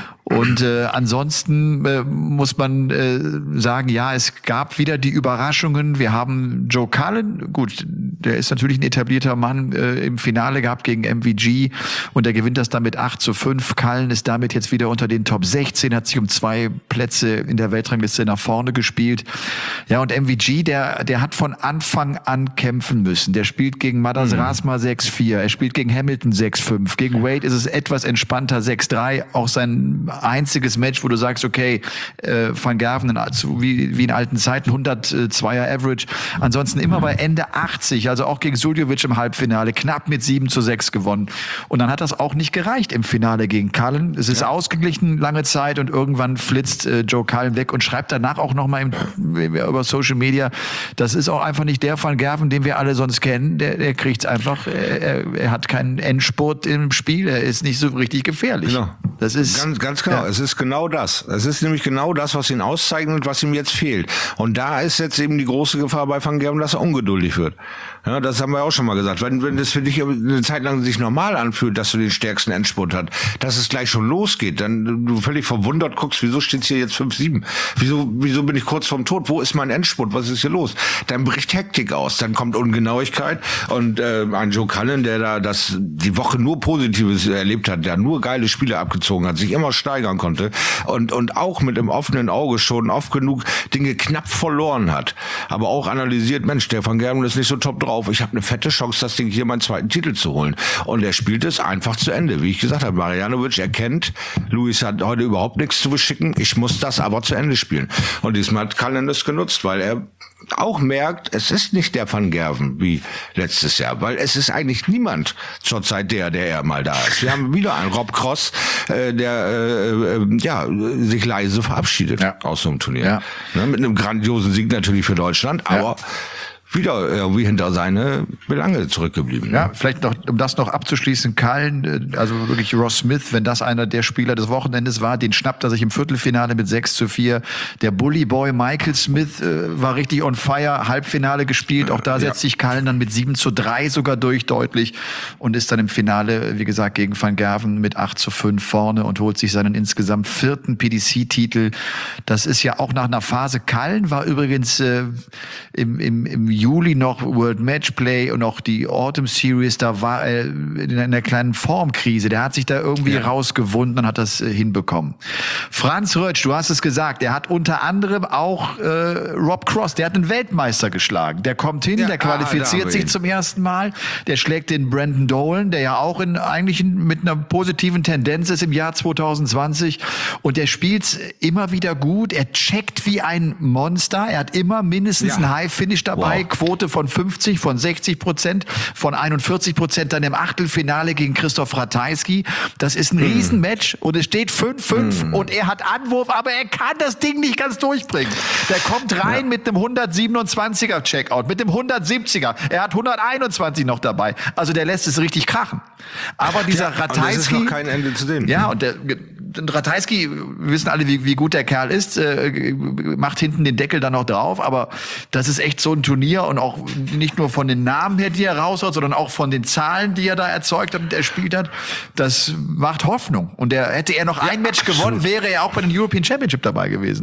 Und ansonsten muss man sagen, ja, es gab wieder die Überraschungen. Wir haben Joe Cullen, gut, der ist natürlich ein etablierter Mann, im Finale gehabt gegen MVG und der gewinnt das dann mit 8-5. Cullen ist damit jetzt wieder unter den Top 16, hat sich um 2 Plätze in der Weltrangliste nach vorne gespielt. Ja, und MVG, der hat von Anfang an kämpfen müssen. Der spielt gegen Madars Rasma 6-4, er spielt gegen Hamilton 6-5. Gegen Wade ist es etwas entspannter 6-3, auch sein einziges Match, wo du sagst, okay, Van Gerven wie in alten Zeiten, 102er Average. Ansonsten immer bei Ende 80, also auch gegen Suljovic im Halbfinale, knapp mit 7-6 gewonnen. Und dann hat das auch nicht gereicht im Finale gegen Cullen. Es ist ausgeglichen lange Zeit und irgendwann flitzt Joe Cullen weg und schreibt danach auch nochmal über Social Media, das ist auch einfach nicht der Van Gerven, den wir alle sonst kennen. Der kriegt's einfach, er hat keinen Endspurt im Spiel, er ist nicht so richtig gefährlich. Genau. Das ist ganz genau. Ja. Es ist genau das. Es ist nämlich genau das, was ihn auszeichnet und was ihm jetzt fehlt. Und da ist jetzt eben die große Gefahr bei Van Gerven, dass er ungeduldig wird. Ja, das haben wir auch schon mal gesagt. Wenn das für dich eine Zeit lang sich normal anfühlt, dass du den stärksten Endspurt hast, dass es gleich schon losgeht, dann du völlig verwundert guckst, wieso steht's hier jetzt 5-7? Wieso bin ich kurz vorm Tod? Wo ist mein Endspurt? Was ist hier los? Dann bricht Hektik aus, dann kommt Ungenauigkeit und ein Joe Cullen, der da die Woche nur Positives erlebt hat, der nur geile Spiele abgezogen hat, sich immer steigern konnte und auch mit dem offenen Auge schon oft genug Dinge knapp verloren hat, aber auch analysiert, Mensch, der Van Gerven ist nicht so top drauf, ich habe eine fette Chance, das Ding hier meinen zweiten Titel zu holen. Und er spielt es einfach zu Ende. Wie ich gesagt habe, Marjanovic erkennt, Luis hat heute überhaupt nichts zu beschicken, ich muss das aber zu Ende spielen. Und diesmal hat Cullen das genutzt, weil er auch merkt, es ist nicht der Van Gerven wie letztes Jahr, weil es ist eigentlich niemand zurzeit der er mal da ist. Wir haben wieder einen Rob Cross, der sich leise verabschiedet aus so einem Turnier. Ja. Mit einem grandiosen Sieg natürlich für Deutschland, aber wieder irgendwie hinter seine Belange zurückgeblieben. Ja, vielleicht noch, um das noch abzuschließen, Cullen, also wirklich Ross Smith, wenn das einer der Spieler des Wochenendes war, den schnappt er sich im Viertelfinale mit 6-4. Der Bully Boy Michael Smith war richtig on fire, Halbfinale gespielt, auch da setzt sich Cullen dann mit 7-3 sogar durch, deutlich, und ist dann im Finale, wie gesagt, gegen Van Gerven mit 8-5 vorne und holt sich seinen insgesamt 4. PDC-Titel. Das ist ja auch nach einer Phase. Cullen war übrigens im Juli noch World Matchplay und auch die Autumn Series, da war er in einer kleinen Formkrise. Der hat sich da irgendwie rausgewunden und hat das hinbekommen. Franz Rötsch, du hast es gesagt, der hat unter anderem auch Rob Cross, der hat einen Weltmeister geschlagen. Der kommt hin, der qualifiziert sich zum ersten Mal, der schlägt den Brandon Dolan, der ja auch eigentlich mit einer positiven Tendenz ist im Jahr 2020, und der spielt immer wieder gut, er checkt wie ein Monster, er hat immer mindestens ein High-Finish dabei, Quote von 50, von 60%, von 41% dann im Achtelfinale gegen Christoph Ratajski. Das ist ein Riesenmatch und es steht 5-5 und er hat Anwurf, aber er kann das Ding nicht ganz durchbringen. Der kommt rein mit einem 127er Checkout, mit dem 170er. Er hat 121 noch dabei. Also der lässt es richtig krachen. Aber dieser Ratajski... Das ist noch kein Ende zu dem. Ja, und Ratajski, wir wissen alle, wie gut der Kerl ist, macht hinten den Deckel dann noch drauf, aber das ist echt so ein Turnier und auch nicht nur von den Namen her, die er raushaut, sondern auch von den Zahlen, die er da erzeugt hat und erspielt hat, das macht Hoffnung. Und hätte er noch ein Match gewonnen, wäre er auch bei den European Championship dabei gewesen, ne?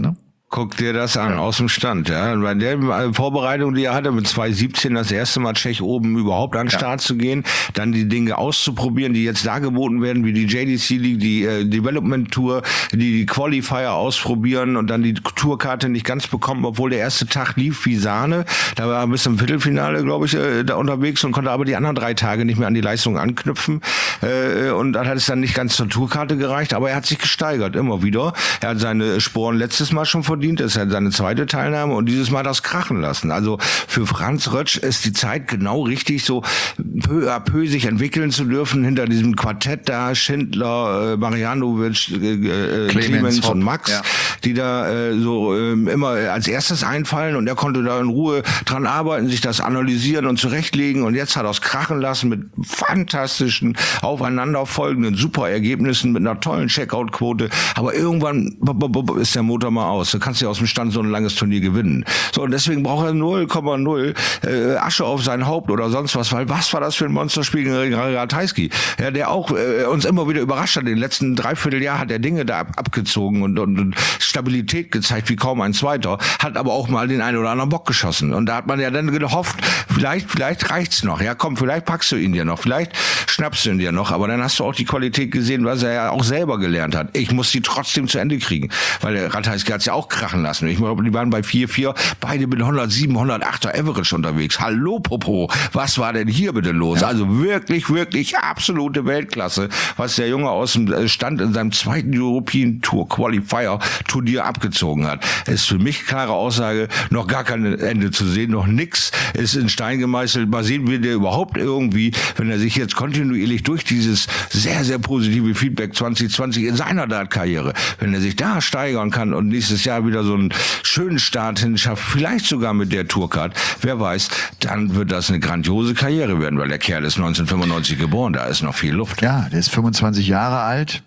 Guck dir das an, aus dem Stand. Ja. Bei der Vorbereitung, die er hatte, mit 2,17 das erste Mal Tschech oben überhaupt an den Start zu gehen, dann die Dinge auszuprobieren, die jetzt dargeboten werden, wie die JDC League, die Development Tour, die Qualifier ausprobieren und dann die Tourkarte nicht ganz bekommen, obwohl der erste Tag lief wie Sahne. Da war er bis zum Viertelfinale, glaube ich, da unterwegs und konnte aber die anderen 3 Tage nicht mehr an die Leistung anknüpfen. Und dann hat es dann nicht ganz zur Tourkarte gereicht, aber er hat sich gesteigert, immer wieder. Er hat seine Sporen letztes Mal schon verdient, das ist ja seine zweite Teilnahme und dieses Mal das krachen lassen. Also für Franz Rötsch ist die Zeit genau richtig, so peu à peu sich entwickeln zu dürfen hinter diesem Quartett da, Schindler, Marjanovic, Clemens und Max, die da immer als erstes einfallen und er konnte da in Ruhe dran arbeiten, sich das analysieren und zurechtlegen und jetzt hat er es krachen lassen mit fantastischen, aufeinanderfolgenden super Ergebnissen, mit einer tollen Checkout-Quote, aber irgendwann ist der Motor mal aus. Du kannst ja aus dem Stand so ein langes Turnier gewinnen. So, und deswegen braucht er 0,0 Asche auf sein Haupt oder sonst was, weil was war das für ein Monsterspiel gegen Ratajski? Ja, der auch uns immer wieder überrascht hat. In den letzten Dreivierteljahr hat er Dinge da abgezogen und Stabilität gezeigt wie kaum ein zweiter, hat aber auch mal den einen oder anderen Bock geschossen. Und da hat man ja dann gehofft, vielleicht reicht's noch. Ja, komm, vielleicht packst du ihn dir noch, vielleicht schnappst du ihn dir noch, aber dann hast du auch die Qualität gesehen, was er ja auch selber gelernt hat. Ich muss sie trotzdem zu Ende kriegen, weil der Ratajski hat's ja auch krachen lassen. Ich glaube, die waren bei 4-4, beide mit 107, 108er Average unterwegs. Hallo, Popo, was war denn hier bitte los? Ja. Also wirklich, wirklich absolute Weltklasse, was der Junge aus dem Stand in seinem zweiten European Tour Qualifier Turnier abgezogen hat. Ist für mich klare Aussage, noch gar kein Ende zu sehen, noch nix ist in Stein gemeißelt. Mal sehen, wie der überhaupt irgendwie, wenn er sich jetzt kontinuierlich durch dieses sehr, sehr positive Feedback 2020 in seiner Dart-Karriere, wenn er sich da steigern kann und nächstes Jahr wieder so einen schönen Start hin schafft, vielleicht sogar mit der Tourcard, wer weiß, dann wird das eine grandiose Karriere werden, weil der Kerl ist 1995 geboren, da ist noch viel Luft. Ja, der ist 25 Jahre alt.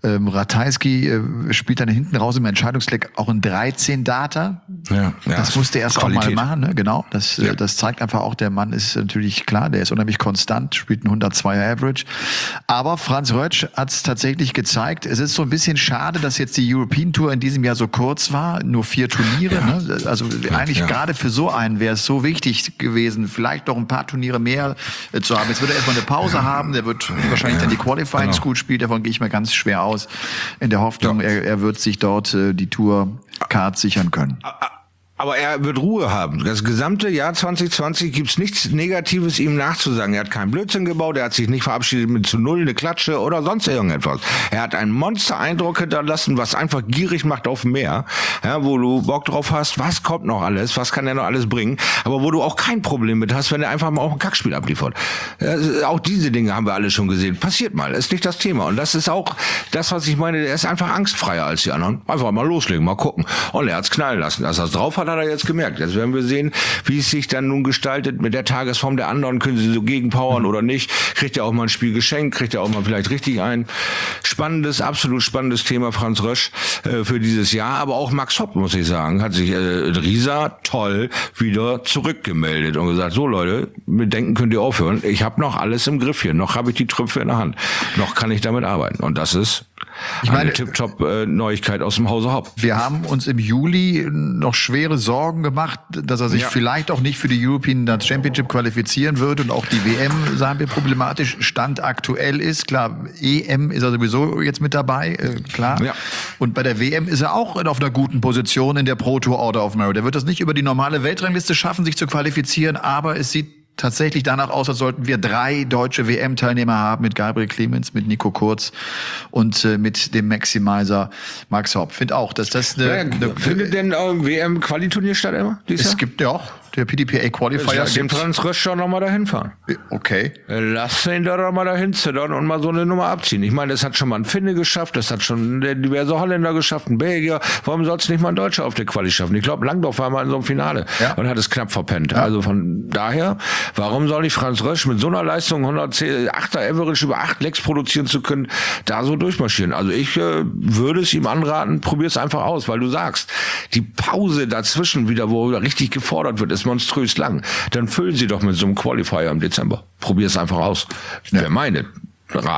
Ratajski spielt dann hinten raus im Entscheidungsleck auch ein 13-Data. Ja, das musste er erst Qualität auch mal machen, ne? Genau. Das zeigt einfach auch, der Mann ist natürlich klar, der ist unheimlich konstant, spielt ein 102er Average. Aber Franz Rötsch hat es tatsächlich gezeigt. Es ist so ein bisschen schade, dass jetzt die European Tour in diesem Jahr so kurz war, nur 4 Turniere. Ja. Ne? Also eigentlich gerade für so einen wäre es so wichtig gewesen, vielleicht noch ein paar Turniere mehr zu haben. Jetzt wird er erstmal eine Pause haben, der wird wahrscheinlich dann die Qualifying School spielen, davon gehe ich mir ganz schwer aus, in der Hoffnung, er wird sich dort die Tour-Card sichern können. Aber er wird Ruhe haben. Das gesamte Jahr 2020 gibt's nichts Negatives ihm nachzusagen. Er hat keinen Blödsinn gebaut, er hat sich nicht verabschiedet mit zu Null, eine Klatsche oder sonst irgendetwas. Er hat einen Monster-Eindruck hinterlassen, was einfach gierig macht auf mehr, ja, wo du Bock drauf hast, was kommt noch alles, was kann er noch alles bringen, aber wo du auch kein Problem mit hast, wenn er einfach mal auch ein Kackspiel abliefert. Auch diese Dinge haben wir alle schon gesehen. Passiert mal, ist nicht das Thema. Und das ist auch das, was ich meine, er ist einfach angstfreier als die anderen. Einfach mal loslegen, mal gucken. Und er hat's knallen lassen. Dass er es drauf hat er jetzt gemerkt. Jetzt werden wir sehen, wie es sich dann nun gestaltet mit der Tagesform der anderen. Können sie so gegenpowern oder nicht? Kriegt er auch mal ein Spiel geschenkt? Kriegt er auch mal vielleicht richtig ein? Spannendes, absolut spannendes Thema, Franz Rötsch, für dieses Jahr. Aber auch Max Hopp, muss ich sagen, hat sich Risa toll wieder zurückgemeldet und gesagt, so Leute, mit Denken könnt ihr aufhören. Ich habe noch alles im Griff hier. Noch habe ich die Trümpfe in der Hand. Noch kann ich damit arbeiten. Und das ist eine Tipptopp-Neuigkeit aus dem Hause Hopp. Wir haben uns im Juli noch schwere Sorgen gemacht, dass er sich vielleicht auch nicht für die European Dart Championship qualifizieren wird und auch die WM, sagen wir, problematisch Stand aktuell ist. Klar, EM ist er sowieso jetzt mit dabei, klar. Ja. Und bei der WM ist er auch auf einer guten Position in der Pro Tour Order of Merit. Er wird das nicht über die normale Weltrangliste schaffen, sich zu qualifizieren, aber es sieht tatsächlich danach aus, als sollten wir 3 deutsche WM-Teilnehmer haben, mit Gabriel Clemens, mit Nico Kurz und mit dem Maximizer Max Hopp. Finde auch, dass das findet denn WM-Qualiturnier statt immer? Es gibt ja auch der PDPA Qualifier. Lass den Franz Rötsch doch nochmal dahin fahren. Okay. Lass ihn doch mal dahin zittern und mal so eine Nummer abziehen. Ich meine, das hat schon mal ein Finne geschafft, das hat schon diverse Holländer geschafft, ein Belgier. Warum soll es nicht mal ein Deutscher auf der Quali schaffen? Ich glaube, Langdorf war mal in so einem Finale und hat es knapp verpennt. Ja. Also von daher, warum soll ich Franz Rötsch mit so einer Leistung 108er Average über 8 Lecks produzieren zu können, da so durchmarschieren? Also ich würde es ihm anraten, probier es einfach aus, weil du sagst, die Pause dazwischen wieder, wo richtig gefordert wird, ist monströs lang. Dann füllen sie doch mit so einem Qualifier im Dezember. Probier es einfach aus. Wäre meine Rat.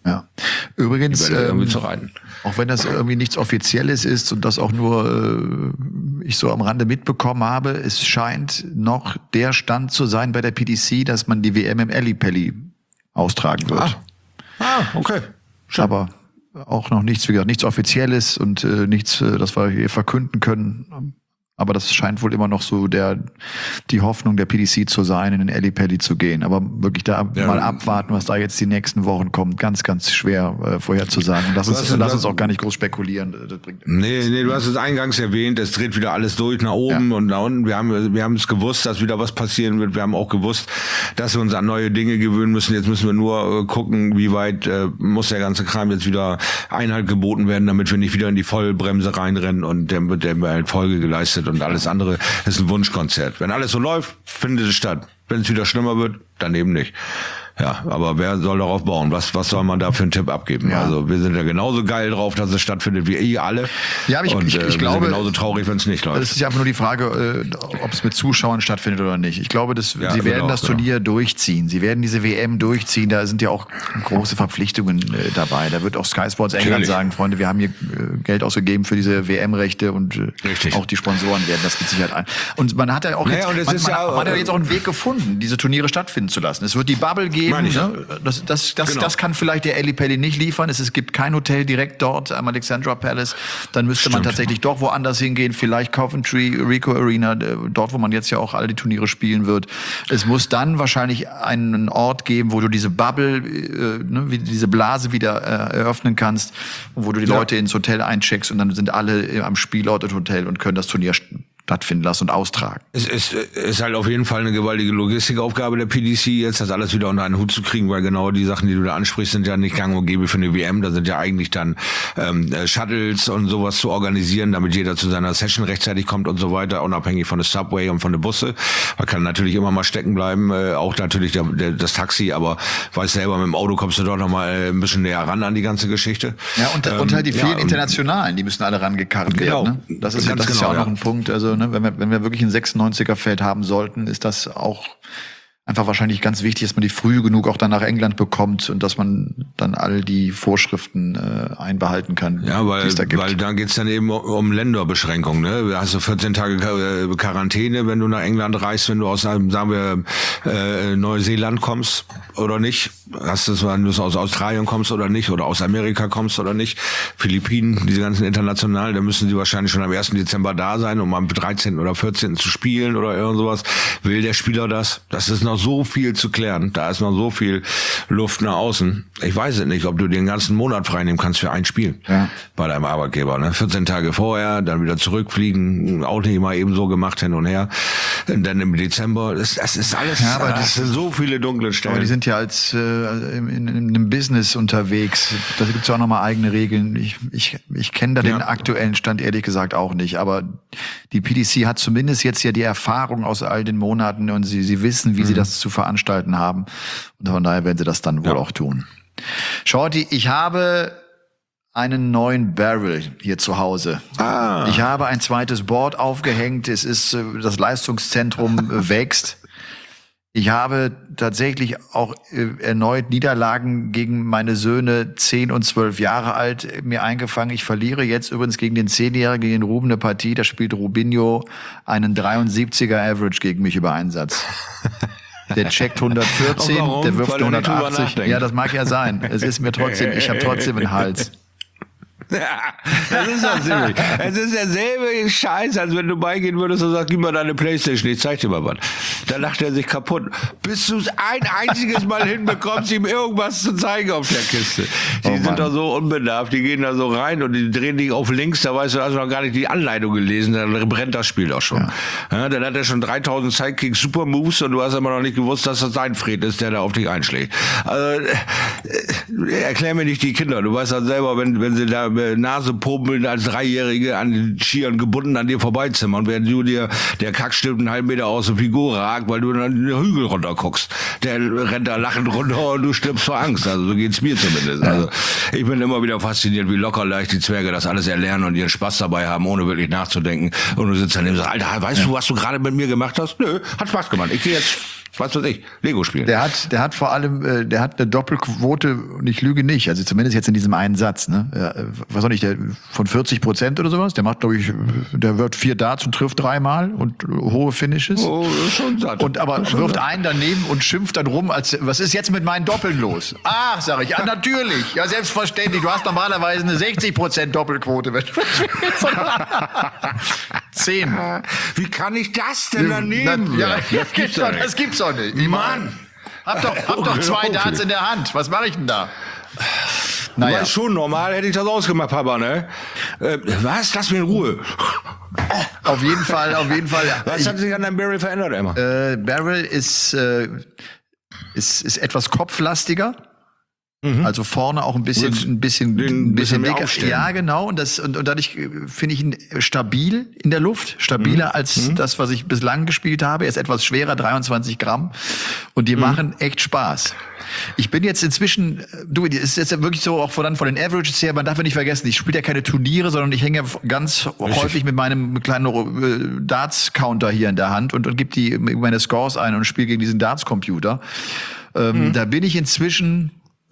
Ja. Übrigens, irgendwie zu reiten. Auch wenn das irgendwie nichts Offizielles ist und das auch nur ich so am Rande mitbekommen habe, es scheint noch der Stand zu sein bei der PDC, dass man die WM im Ellipelli austragen wird. Okay. Schön. Aber auch noch nichts, wie gesagt, nichts Offizielles und nichts, das wir hier verkünden können. Aber das scheint wohl immer noch so die Hoffnung der PDC zu sein, in den Ellipelli zu gehen. Aber wirklich da mal abwarten, was da jetzt die nächsten Wochen kommt. Ganz, ganz schwer vorherzusagen. Lass uns auch gar nicht groß spekulieren. Das bringt nee, du hast es eingangs erwähnt, es dreht wieder alles durch nach oben und nach unten. Wir haben es gewusst, dass wieder was passieren wird. Wir haben auch gewusst, dass wir uns an neue Dinge gewöhnen müssen. Jetzt müssen wir nur gucken, wie weit muss der ganze Kram jetzt wieder Einhalt geboten werden, damit wir nicht wieder in die Vollbremse reinrennen und dem wird halt Folge geleistet. Und alles andere ist ein Wunschkonzert. Wenn alles so läuft, findet es statt. Wenn es wieder schlimmer wird, dann eben nicht. Ja, aber wer soll darauf bauen? Was soll man da für einen Tipp abgeben? Ja. Also wir sind ja genauso geil drauf, dass es stattfindet wie ihr alle. Ja, aber ich glaube, sind genauso traurig, wenn es nicht läuft. Das ist ja einfach nur die Frage, ob es mit Zuschauern stattfindet oder nicht. Ich glaube, sie werden das Turnier durchziehen. Sie werden diese WM durchziehen. Da sind ja auch große Verpflichtungen dabei. Da wird auch Sky Sports England sagen, Freunde, wir haben hier Geld ausgegeben für diese WM-Rechte und auch die Sponsoren werden das mit Sicherheit ein. Und man hat ja auch jetzt, man hat ja jetzt auch einen Weg gefunden, diese Turniere stattfinden zu lassen. Es wird die Bubble geben. Ne? Das kann vielleicht der Ellipelli nicht liefern. Es gibt kein Hotel direkt dort am Alexandra Palace. Dann müsste man tatsächlich doch woanders hingehen. Vielleicht Coventry, Ricoh Arena, dort, wo man jetzt ja auch all die Turniere spielen wird. Es muss dann wahrscheinlich einen Ort geben, wo du diese Bubble, diese Blase wieder eröffnen kannst, wo du die Leute ins Hotel eincheckst und dann sind alle am Spielort im Hotel und können das Turnier stattfinden lassen und austragen. Es ist halt auf jeden Fall eine gewaltige Logistikaufgabe der PDC, jetzt das alles wieder unter einen Hut zu kriegen, weil genau die Sachen, die du da ansprichst, sind ja nicht gang und gäbe für eine WM. Da sind ja eigentlich dann Shuttles und sowas zu organisieren, damit jeder zu seiner Session rechtzeitig kommt und so weiter, unabhängig von der Subway und von der Busse. Man kann natürlich immer mal stecken bleiben, auch natürlich das Taxi, aber weiß selber, mit dem Auto kommst du doch noch mal ein bisschen näher ran an die ganze Geschichte. Ja, und halt die vielen Internationalen, die müssen alle rangekarrt werden. Ne? Das ist ja auch noch ein Punkt, also wenn wir wirklich ein 96er-Feld haben sollten, ist das auch einfach wahrscheinlich ganz wichtig, dass man die früh genug auch dann nach England bekommt und dass man dann all die Vorschriften einbehalten kann, die es da gibt. Weil da geht's dann eben um Länderbeschränkungen. Ne? Da hast du 14 Tage Quarantäne, wenn du nach England reist, wenn du aus einem, sagen wir, Neuseeland kommst oder nicht. Hast du, wenn du aus Australien kommst oder nicht, oder aus Amerika kommst oder nicht. Philippinen, diese ganzen internationalen, da müssen sie wahrscheinlich schon am 1. Dezember da sein, um am 13. oder 14. zu spielen oder irgend sowas. Will der Spieler das? Das ist noch so viel zu klären. Da ist noch so viel Luft nach außen. Ich weiß es nicht, ob du den ganzen Monat freinehmen kannst für ein Spiel bei deinem Arbeitgeber. Ne? 14 Tage vorher, dann wieder zurückfliegen, auch nicht mal eben so gemacht hin und her. Und dann im Dezember, das ist alles, das sind so viele dunkle Stellen. Aber die sind ja als in einem Business unterwegs. Da gibt's ja auch nochmal eigene Regeln. Ich kenne da den aktuellen Stand ehrlich gesagt auch nicht. Aber die PDC hat zumindest jetzt ja die Erfahrung aus all den Monaten und sie wissen, wie sie das zu veranstalten haben. Und von daher werden sie das dann wohl auch tun. Shorty, ich habe einen neuen Barrel hier zu Hause. Ich habe ein zweites Board aufgehängt. Es ist, das Leistungszentrum wächst. Ich habe tatsächlich auch erneut Niederlagen gegen meine Söhne 10 und 12 Jahre alt mir eingefangen. Ich verliere jetzt übrigens gegen den 10-Jährigen, gegen Ruben eine Partie. Da spielt Rubinho einen 73er Average gegen mich über Einsatz. Der checkt 114, der wirft 180. Ja, das mag ja sein. Es ist mir trotzdem, ich habe trotzdem einen Hals. Ja, das ist ja ziemlich. Es ist derselbe Scheiß, als wenn du beigehen würdest und sagst, gib mal deine Playstation, ich zeig dir mal was. Da lacht er sich kaputt. Bis du es ein einziges Mal hinbekommst, ihm irgendwas zu zeigen auf der Kiste. Die sind da so unbedarft, die gehen da so rein und die drehen dich auf links, da weißt du, hast du noch gar nicht die Anleitung gelesen, dann brennt das Spiel auch schon. Ja, dann hat er schon 3000 Sidekicks Super Moves und du hast immer noch nicht gewusst, dass das sein Fred ist, der da auf dich einschlägt. Also, erklär mir nicht die Kinder, du weißt halt selber, wenn sie da Nase popeln als Dreijährige an den Skiern gebunden an dir vorbeizimmern, während du dir der Kackstimmt einen halben Meter aus der Figur ragt, weil du dann den Hügel runter guckst. Der rennt da lachend runter und du stirbst vor Angst. Also so geht's mir zumindest. Also ich bin immer wieder fasziniert, wie locker leicht die Zwerge das alles erlernen und ihren Spaß dabei haben, ohne wirklich nachzudenken. Und du sitzt daneben und sagst, Alter, weißt du, was du gerade mit mir gemacht hast? Nö, hat Spaß gemacht. Ich gehe jetzt was weiß ich, Lego spielen. Der hat vor allem, der hat eine Doppelquote, und ich lüge nicht, also zumindest jetzt in diesem einen Satz, ne? Was auch nicht, der von 40% oder sowas, der macht, glaube ich, der wird 4 Darts und trifft 3-mal und hohe Finishes. Oh, schon satt. Und aber wirft einen daneben und schimpft dann rum, als, was ist jetzt mit meinen Doppeln los? Ach, sag ich, ja, natürlich, ja, selbstverständlich, du hast normalerweise eine 60% Doppelquote. 10. Wie kann ich das denn daneben? Das gibt's doch nicht. Mann! Hab doch 2 Darts in der Hand. Was mache ich denn da? Naja. War schon normal, hätte ich das ausgemacht, Papa, ne? Was? Lass mich in Ruhe. Auf jeden Fall. Was hat sich an deinem Barrel verändert, Emma? Barrel ist etwas kopflastiger. Also vorne auch ein bisschen dicker. Ja, genau. Und dadurch finde ich ihn stabil in der Luft. Stabiler als das, was ich bislang gespielt habe. Er ist etwas schwerer, 23 Gramm. Und die machen echt Spaß. Ich bin jetzt inzwischen, es ist jetzt wirklich so, auch von den Averages her, man darf ja nicht vergessen, ich spiele ja keine Turniere, sondern ich hänge ja ganz häufig mit meinem kleinen Darts-Counter hier in der Hand und gebe meine Scores ein und spiele gegen diesen Darts-Computer. Da bin ich inzwischen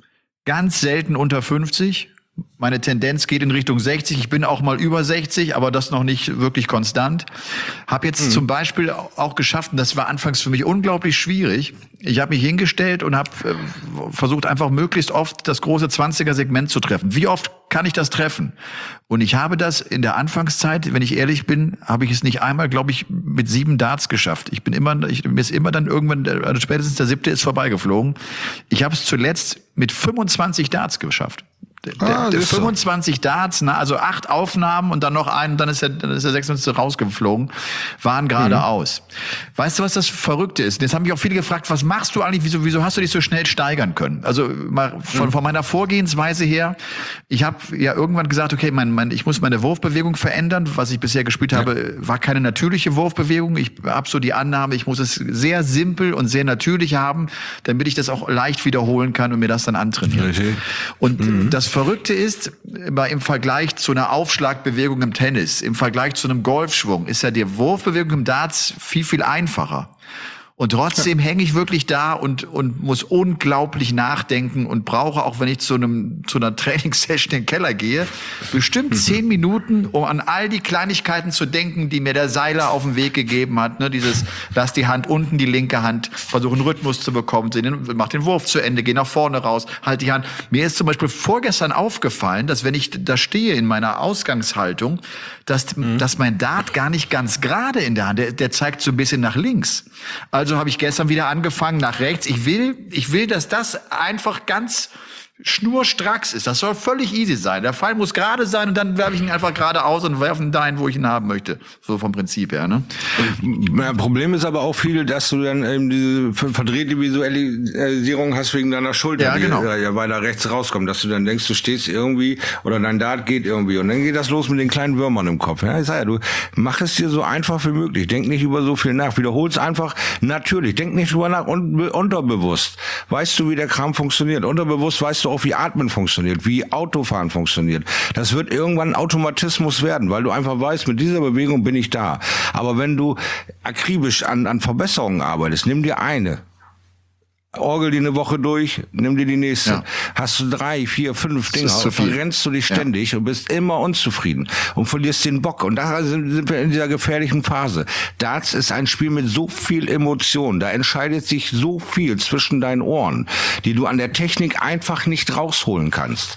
ganz selten unter 50. Meine Tendenz geht in Richtung 60. Ich bin auch mal über 60, aber das noch nicht wirklich konstant. Hab jetzt zum Beispiel auch geschafft, und das war anfangs für mich unglaublich schwierig. Ich habe mich hingestellt und habe versucht, einfach möglichst oft das große 20er-Segment zu treffen. Wie oft kann ich das treffen? Und ich habe das in der Anfangszeit, wenn ich ehrlich bin, habe ich es nicht einmal, glaube ich, mit 7 Darts geschafft. Mir ist immer dann irgendwann, also spätestens der 7. ist vorbeigeflogen. Ich habe es zuletzt mit 25 Darts geschafft. Der 25 Darts, also 8 Aufnahmen und dann noch einen, dann ist der 26. rausgeflogen, waren geradeaus. Weißt du, was das Verrückte ist? Jetzt haben mich auch viele gefragt, was machst du eigentlich, wieso hast du dich so schnell steigern können? Also mal von meiner Vorgehensweise her, ich habe ja irgendwann gesagt, okay, ich muss meine Wurfbewegung verändern. Was ich bisher gespielt habe, war keine natürliche Wurfbewegung. Ich habe so die Annahme, ich muss es sehr simpel und sehr natürlich haben, damit ich das auch leicht wiederholen kann und mir das dann antrainieren. Richtig. Und das Verrückte ist, im Vergleich zu einer Aufschlagbewegung im Tennis, im Vergleich zu einem Golfschwung, ist ja die Wurfbewegung im Darts viel, viel einfacher. Und trotzdem hänge ich wirklich da und muss unglaublich nachdenken und brauche, auch wenn ich zu einer Trainingssession in den Keller gehe, bestimmt 10 Minuten, um an all die Kleinigkeiten zu denken, die mir der Seiler auf den Weg gegeben hat. Ne, dieses, lass die Hand unten, die linke Hand, versuche einen Rhythmus zu bekommen, mach den Wurf zu Ende, geh nach vorne raus, halt die Hand. Mir ist zum Beispiel vorgestern aufgefallen, dass wenn ich da stehe in meiner Ausgangshaltung, dass mein Dart gar nicht ganz gerade in der Hand, der zeigt so ein bisschen nach links. Also habe ich gestern wieder angefangen nach rechts. Ich will, dass das einfach ganz schnurstracks ist. Das soll völlig easy sein. Der Pfeil muss gerade sein und dann werfe ich ihn einfach geradeaus und werfe ihn dahin, wo ich ihn haben möchte. So vom Prinzip her, ne? Ja, Problem ist aber auch viel, dass du dann eben diese verdrehte Visualisierung hast wegen deiner Schulter, ja, genau. die ja weiter rechts rauskommt, dass du dann denkst, du stehst irgendwie oder dein Dart geht irgendwie und dann geht das los mit den kleinen Würmern im Kopf. Ja, ich sag ja, du mach es dir so einfach wie möglich. Denk nicht über so viel nach. Wiederhol's einfach natürlich. Denk nicht drüber nach unterbewusst. Weißt du, wie der Kram funktioniert? Unterbewusst weißt du auch, wie Atmen funktioniert, wie Autofahren funktioniert. Das wird irgendwann ein Automatismus werden, weil du einfach weißt, mit dieser Bewegung bin ich da. Aber wenn du akribisch an Verbesserungen arbeitest, nimm dir eine. Orgel die eine Woche durch, nimm dir die nächste. Ja. Hast du 3, 4, 5 Dinge, verrennst du dich ständig und bist immer unzufrieden und verlierst den Bock. Und da sind wir in dieser gefährlichen Phase. Darts ist ein Spiel mit so viel Emotion. Da entscheidet sich so viel zwischen deinen Ohren, die du an der Technik einfach nicht rausholen kannst.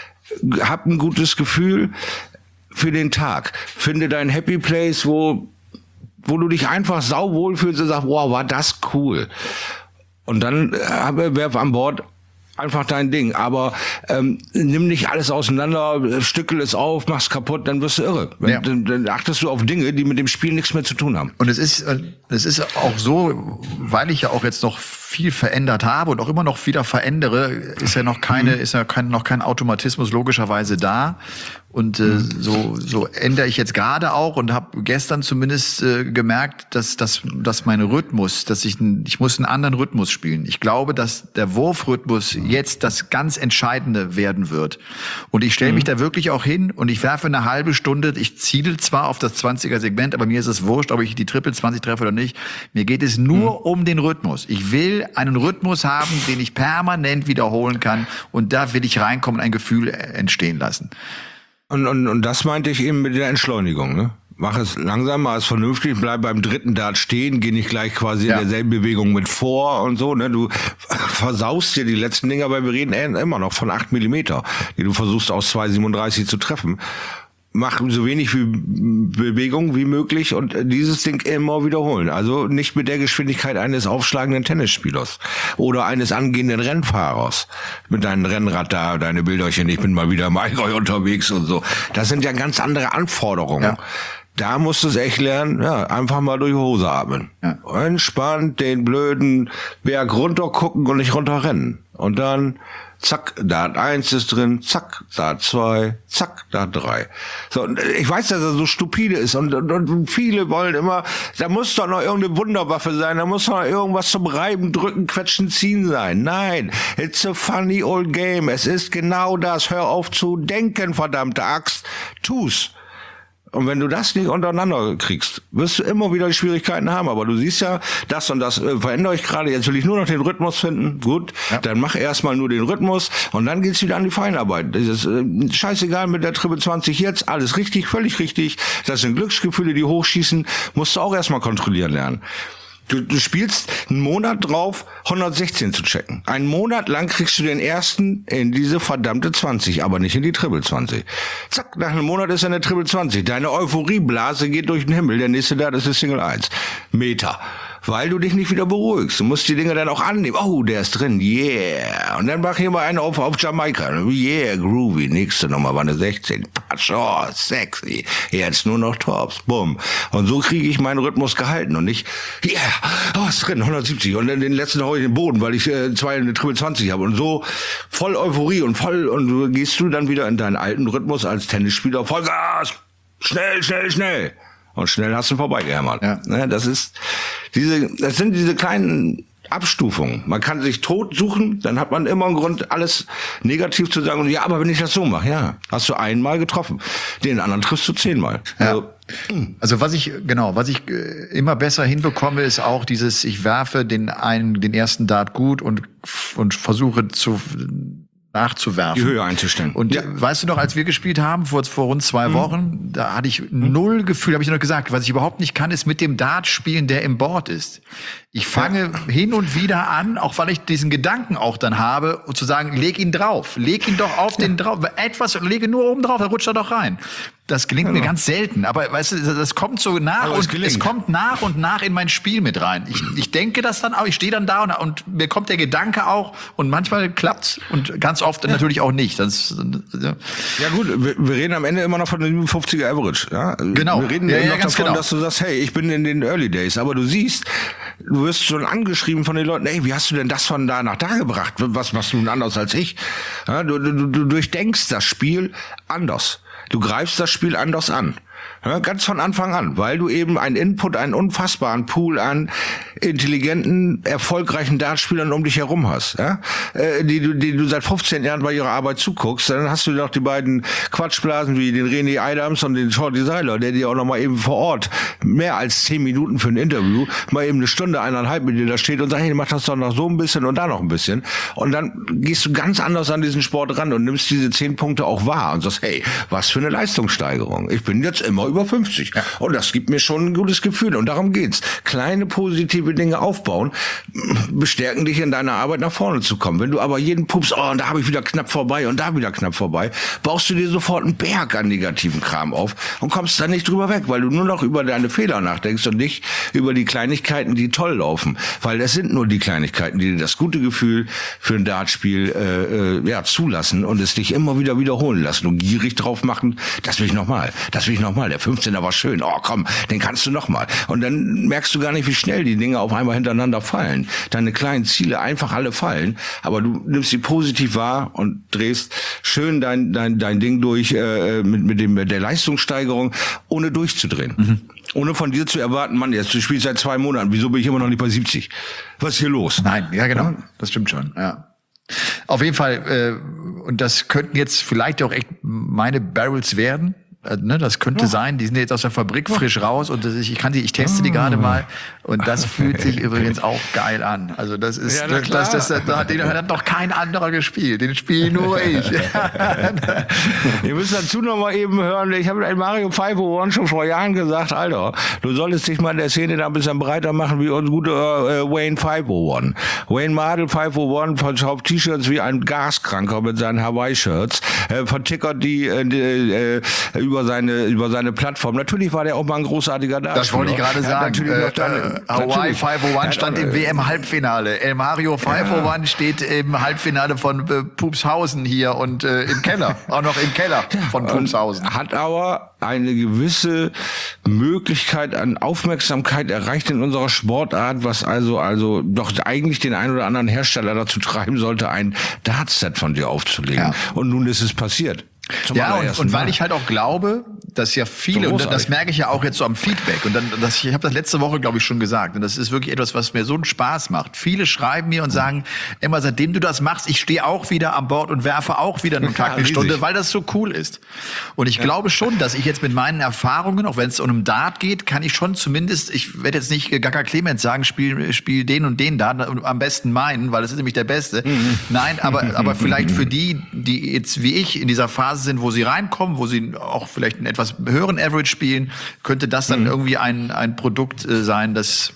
Hab ein gutes Gefühl für den Tag. Finde dein Happy Place, wo du dich einfach sauwohl fühlst und sagst, wow, war das cool. Und dann werf an Bord einfach dein Ding. Aber nimm nicht alles auseinander, stückel es auf, mach's kaputt, dann wirst du irre. Ja. Dann achtest du auf Dinge, die mit dem Spiel nichts mehr zu tun haben. Und es ist auch so, weil ich ja auch jetzt noch viel verändert habe und auch immer noch wieder verändere, ist ja noch kein Automatismus logischerweise da. Und so ändere ich jetzt gerade auch und habe gestern zumindest gemerkt, dass mein Rhythmus, ich muss einen anderen Rhythmus spielen. Ich glaube, dass der Wurfrhythmus jetzt das ganz Entscheidende werden wird. Und ich stelle mich da wirklich auch hin und ich werfe eine halbe Stunde. Ich ziele zwar auf das 20er-Segment, aber mir ist es wurscht, ob ich die Triple 20 treffe oder nicht. Mir geht es nur um den Rhythmus. Ich will einen Rhythmus haben, den ich permanent wiederholen kann. Und da will ich reinkommen und ein Gefühl entstehen lassen. Und das meinte ich eben mit der Entschleunigung, ne? Mach es langsam, mach es vernünftig, bleib beim dritten Dart stehen, geh nicht gleich quasi in derselben Bewegung mit vor und so, ne? Du versaust dir die letzten Dinger, weil wir reden immer noch von 8 Millimeter, die du versuchst aus 2,37 zu treffen. Mach so wenig Bewegung wie möglich und dieses Ding immer wiederholen. Also nicht mit der Geschwindigkeit eines aufschlagenden Tennisspielers oder eines angehenden Rennfahrers. Mit deinem Rennrad da, deine Bilderchen, ich bin mal wieder im Allgäu unterwegs und so. Das sind ja ganz andere Anforderungen. Ja. Da musst du es echt lernen, einfach mal durch die Hose atmen. Ja. Entspannt den blöden Berg runter gucken und nicht runterrennen. Und dann, zack, Dart 1 ist drin, zack, Dart 2, zack, Dart 3. So, ich weiß, dass er so stupide ist und viele wollen immer, da muss doch noch irgendeine Wunderwaffe sein, da muss noch irgendwas zum Reiben, Drücken, Quetschen, Ziehen sein. Nein, it's a funny old game. Es ist genau das. Hör auf zu denken, verdammte Axt. Tu's. Und wenn du das nicht untereinander kriegst, wirst du immer wieder Schwierigkeiten haben. Aber du siehst ja, das und das verändere ich gerade. Jetzt will ich nur noch den Rhythmus finden. Gut, dann mach erstmal nur den Rhythmus und dann geht's wieder an die Feinarbeit. Das ist scheißegal mit der Triple 20 jetzt. Alles richtig, völlig richtig. Das sind Glücksgefühle, die hochschießen. Musst du auch erstmal kontrollieren lernen. Du spielst einen Monat drauf, 116 zu checken. Einen Monat lang kriegst du den ersten in diese verdammte 20, aber nicht in die Triple 20. Zack, nach einem Monat ist er in der Triple 20. Deine Euphorieblase geht durch den Himmel. Der nächste da, das ist Single 1. Meter. Weil du dich nicht wieder beruhigst. Du musst die Dinge dann auch annehmen. Oh, der ist drin, yeah. Und dann mach ich mal einen auf Jamaika. Yeah, groovy. Nächste Nummer war eine 16. Patsch, oh, sexy. Jetzt nur noch Tops, bumm. Und so kriege ich meinen Rhythmus gehalten und nicht, yeah, oh, ist drin, 170. Und dann den letzten hau ich in den Boden, weil ich zwei eine Triple 20 habe. Und so voll Euphorie und du gehst du dann wieder in deinen alten Rhythmus als Tennisspieler. Vollgas! Schnell, schnell, schnell! Und schnell hast du vorbeigehämmert. Ja. Das sind diese kleinen Abstufungen. Man kann sich tot suchen, dann hat man immer einen Grund, alles negativ zu sagen. Und ja, aber wenn ich das so mache, hast du einmal getroffen. Den anderen triffst du 10-mal. Ja. Also was ich immer besser hinbekomme, ist auch dieses, ich werfe den ersten Dart gut und versuche nachzuwerfen. Die Höhe einzustellen. Und weißt du noch, als wir gespielt haben, vor rund 2 Wochen, da hatte ich null Gefühl, habe ich noch gesagt, was ich überhaupt nicht kann, ist mit dem Dart spielen, der im Board ist. Ich fange hin und wieder an, auch weil ich diesen Gedanken auch dann habe, zu sagen, leg ihn drauf, leg ihn doch auf den drauf, lege nur oben drauf, dann rutscht er doch rein. Das gelingt mir ganz selten, aber weißt du, das kommt so es kommt nach und nach in mein Spiel mit rein. Ich denke das dann auch, ich stehe dann da und mir kommt der Gedanke auch und manchmal klappt's und ganz oft natürlich auch nicht. Ja gut, wir reden am Ende immer noch von dem 50er Average. Ja? Genau. Wir reden noch davon, dass du sagst, hey, ich bin in den Early Days, aber du siehst, du wirst schon angeschrieben von den Leuten, ey, wie hast du denn das von da nach da gebracht? Was machst du denn anders als ich? Ja, du durchdenkst das Spiel anders. Du greifst das Spiel anders an. Ja, ganz von Anfang an, weil du eben einen unfassbaren Pool an intelligenten, erfolgreichen Dartspielern um dich herum hast, die du seit 15 Jahren bei ihrer Arbeit zuguckst. Dann hast du noch die beiden Quatschblasen wie den René Adams und den Shorty Seiler, der dir auch noch mal eben vor Ort mehr als 10 Minuten für ein Interview mal eben 1 Stunde, 1,5 mit dir da steht und sagt, hey, mach das doch noch so ein bisschen und da noch ein bisschen. Und dann gehst du ganz anders an diesen Sport ran und nimmst diese 10 Punkte auch wahr und sagst, hey, was für eine Leistungssteigerung. Ich bin jetzt immer über 50. Ja. Und das gibt mir schon ein gutes Gefühl. Und darum geht's. Kleine positive Dinge aufbauen, bestärken dich in deiner Arbeit nach vorne zu kommen. Wenn du aber jeden Pups, und da habe ich wieder knapp vorbei und da wieder knapp vorbei, baust du dir sofort einen Berg an negativen Kram auf und kommst dann nicht drüber weg, weil du nur noch über deine Fehler nachdenkst und nicht über die Kleinigkeiten, die toll laufen. Weil das sind nur die Kleinigkeiten, die dir das gute Gefühl für ein zulassen und es dich immer wieder wiederholen lassen und gierig drauf machen, das will ich nochmal, mal, der 15er war schön, oh komm, den kannst du noch mal. Und dann merkst du gar nicht, wie schnell die Dinge auf einmal hintereinander fallen. Deine kleinen Ziele einfach alle fallen, aber du nimmst sie positiv wahr und drehst schön dein Ding durch mit der Leistungssteigerung, ohne durchzudrehen. Ohne von dir zu erwarten, Mann, jetzt du spielst seit 2 Monaten, wieso bin ich immer noch nicht bei 70? Was ist hier los? Nein, ja genau, das stimmt schon, ja. Auf jeden Fall, und das könnten jetzt vielleicht auch echt meine Barrels werden. Ne, das könnte sein, die sind jetzt aus der Fabrik frisch raus und ich teste die gerade mal und das fühlt sich übrigens auch geil an. Also das ist, den hat noch kein anderer gespielt, den spiele nur ich. Ihr müsst dazu noch mal eben hören, ich habe Mario 501 schon vor Jahren gesagt, Alter, du solltest dich mal in der Szene da ein bisschen breiter machen wie unser guter Wayne 501. Wayne Mardell 501 verkauft T-Shirts wie ein Gaskranker mit seinen Hawaii-Shirts, vertickert die über seine Plattform. Natürlich war der auch mal ein großartiger Darsteller. Das wollte ich gerade sagen. Hawaii 501 stand im WM-Halbfinale. El Mario 501 steht im Halbfinale von Pupshausen hier und im Keller. Auch noch im Keller von Pupshausen. Hat aber eine gewisse Möglichkeit an Aufmerksamkeit erreicht in unserer Sportart, was also doch eigentlich den einen oder anderen Hersteller dazu treiben sollte, ein Dartset von dir aufzulegen. Ja. Und nun ist es passiert. Ja, und weil ich halt auch glaube, dass ja viele, und das merke ich ja auch jetzt so am Feedback, und ich habe das letzte Woche, glaube ich, schon gesagt, und das ist wirklich etwas, was mir so einen Spaß macht. Viele schreiben mir und sagen, Emma, seitdem du das machst, ich stehe auch wieder an Bord und werfe auch wieder einen Tag eine Stunde, weil das so cool ist. Und ich glaube schon, dass ich jetzt mit meinen Erfahrungen, auch wenn es um einen Dart geht, kann ich schon zumindest, ich werde jetzt nicht Gaka Clemens sagen, spiel den und den Dart, am besten meinen, weil das ist nämlich der Beste. Nein, aber vielleicht für die jetzt wie ich in dieser Phase sind, wo sie reinkommen, wo sie auch vielleicht einen etwas höheren Average spielen, könnte das dann irgendwie ein Produkt sein, das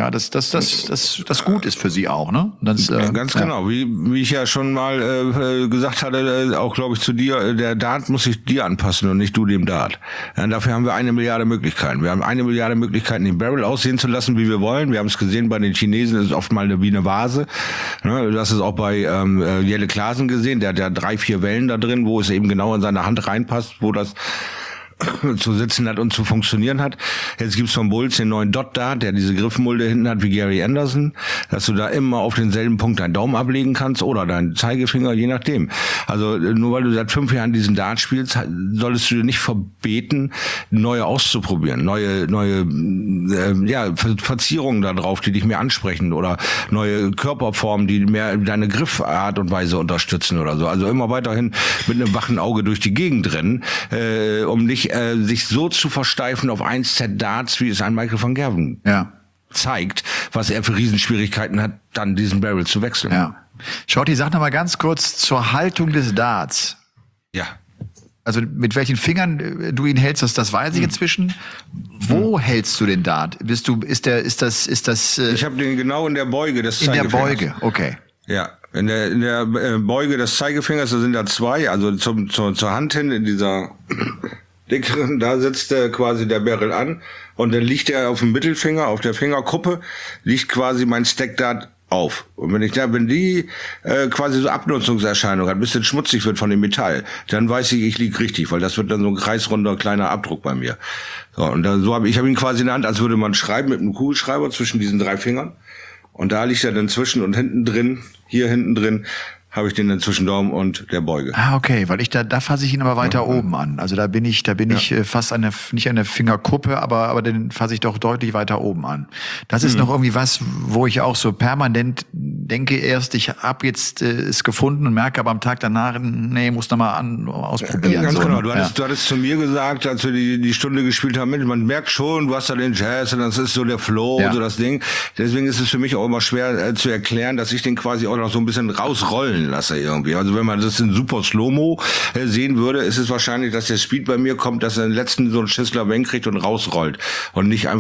gut ist für sie auch, ne? Das, ganz genau. Wie ich ja schon mal gesagt hatte, auch glaube ich zu dir, der Dart muss sich dir anpassen und nicht du dem Dart. Ja, dafür haben wir 1 Milliarde Möglichkeiten. Wir haben 1 Milliarde Möglichkeiten, den Barrel aussehen zu lassen, wie wir wollen. Wir haben es gesehen bei den Chinesen, ist oft mal wie eine Vase. Ne? Du hast es auch bei Jelle Klaasen gesehen, der hat ja 3-4 Wellen da drin, wo es eben genau in seine Hand reinpasst, wo das zu sitzen hat und zu funktionieren hat. Jetzt gibt's von Bulls den neuen Dot Dart, der diese Griffmulde hinten hat wie Gary Anderson, dass du da immer auf denselben Punkt deinen Daumen ablegen kannst oder deinen Zeigefinger, je nachdem. Also nur weil du seit 5 Jahren diesen Dart spielst, solltest du dir nicht verbeten, neue auszuprobieren, neue Verzierungen da drauf, die dich mehr ansprechen oder neue Körperformen, die mehr deine Griffart und Weise unterstützen oder so. Also immer weiterhin mit einem wachen Auge durch die Gegend rennen, um nicht sich so zu versteifen auf 1 Set Darts, wie es ein Michael van Gerwen zeigt, was er für Riesenschwierigkeiten hat, dann diesen Barrel zu wechseln. Ja. Schaut, sag noch mal ganz kurz zur Haltung des Darts. Ja. Also mit welchen Fingern du ihn hältst, das weiß ich inzwischen. Wo hältst du den Dart? Ist das? Ich habe den genau in der Beuge des Zeigefingers. In der Beuge, okay. Ja. In der Beuge des Zeigefingers, da sind da 2, also zur Hand hin in dieser dickeren, da sitzt quasi der Barrel an und dann liegt er auf dem Mittelfinger, auf der Fingerkuppe, liegt quasi mein Stackdart auf. Und wenn die quasi so Abnutzungserscheinung hat, ein bisschen schmutzig wird von dem Metall, dann weiß ich lieg richtig, weil das wird dann so ein kreisrunder kleiner Abdruck bei mir. So, und ich habe ihn quasi in der Hand, als würde man schreiben mit einem Kugelschreiber zwischen diesen 3 Fingern. Und da liegt er dann zwischen und hinten drin, hier hinten drin, habe ich den dann zwischen Daumen und der Beuge. Ah, okay, weil da fasse ich ihn aber weiter oben an. Also da bin ich fast nicht an der Fingerkuppe, aber den fasse ich doch deutlich weiter oben an. Das ist noch irgendwie was, wo ich auch so permanent denke erst, ich habe jetzt es gefunden und merke aber am Tag danach, nee, muss noch mal ausprobieren. Ganz so, genau, du hattest zu mir gesagt, als wir die Stunde gespielt haben, Mensch, man merkt schon, du hast da den Jazz und das ist so der Flow, so das Ding. Deswegen ist es für mich auch immer schwer zu erklären, dass ich den quasi auch noch so ein bisschen rausrollen lasse irgendwie. Also wenn man das in super Slow-Mo sehen würde, ist es wahrscheinlich, dass der Speed bei mir kommt, dass er den letzten so einen Schissler Wenk kriegt und rausrollt und nicht einfach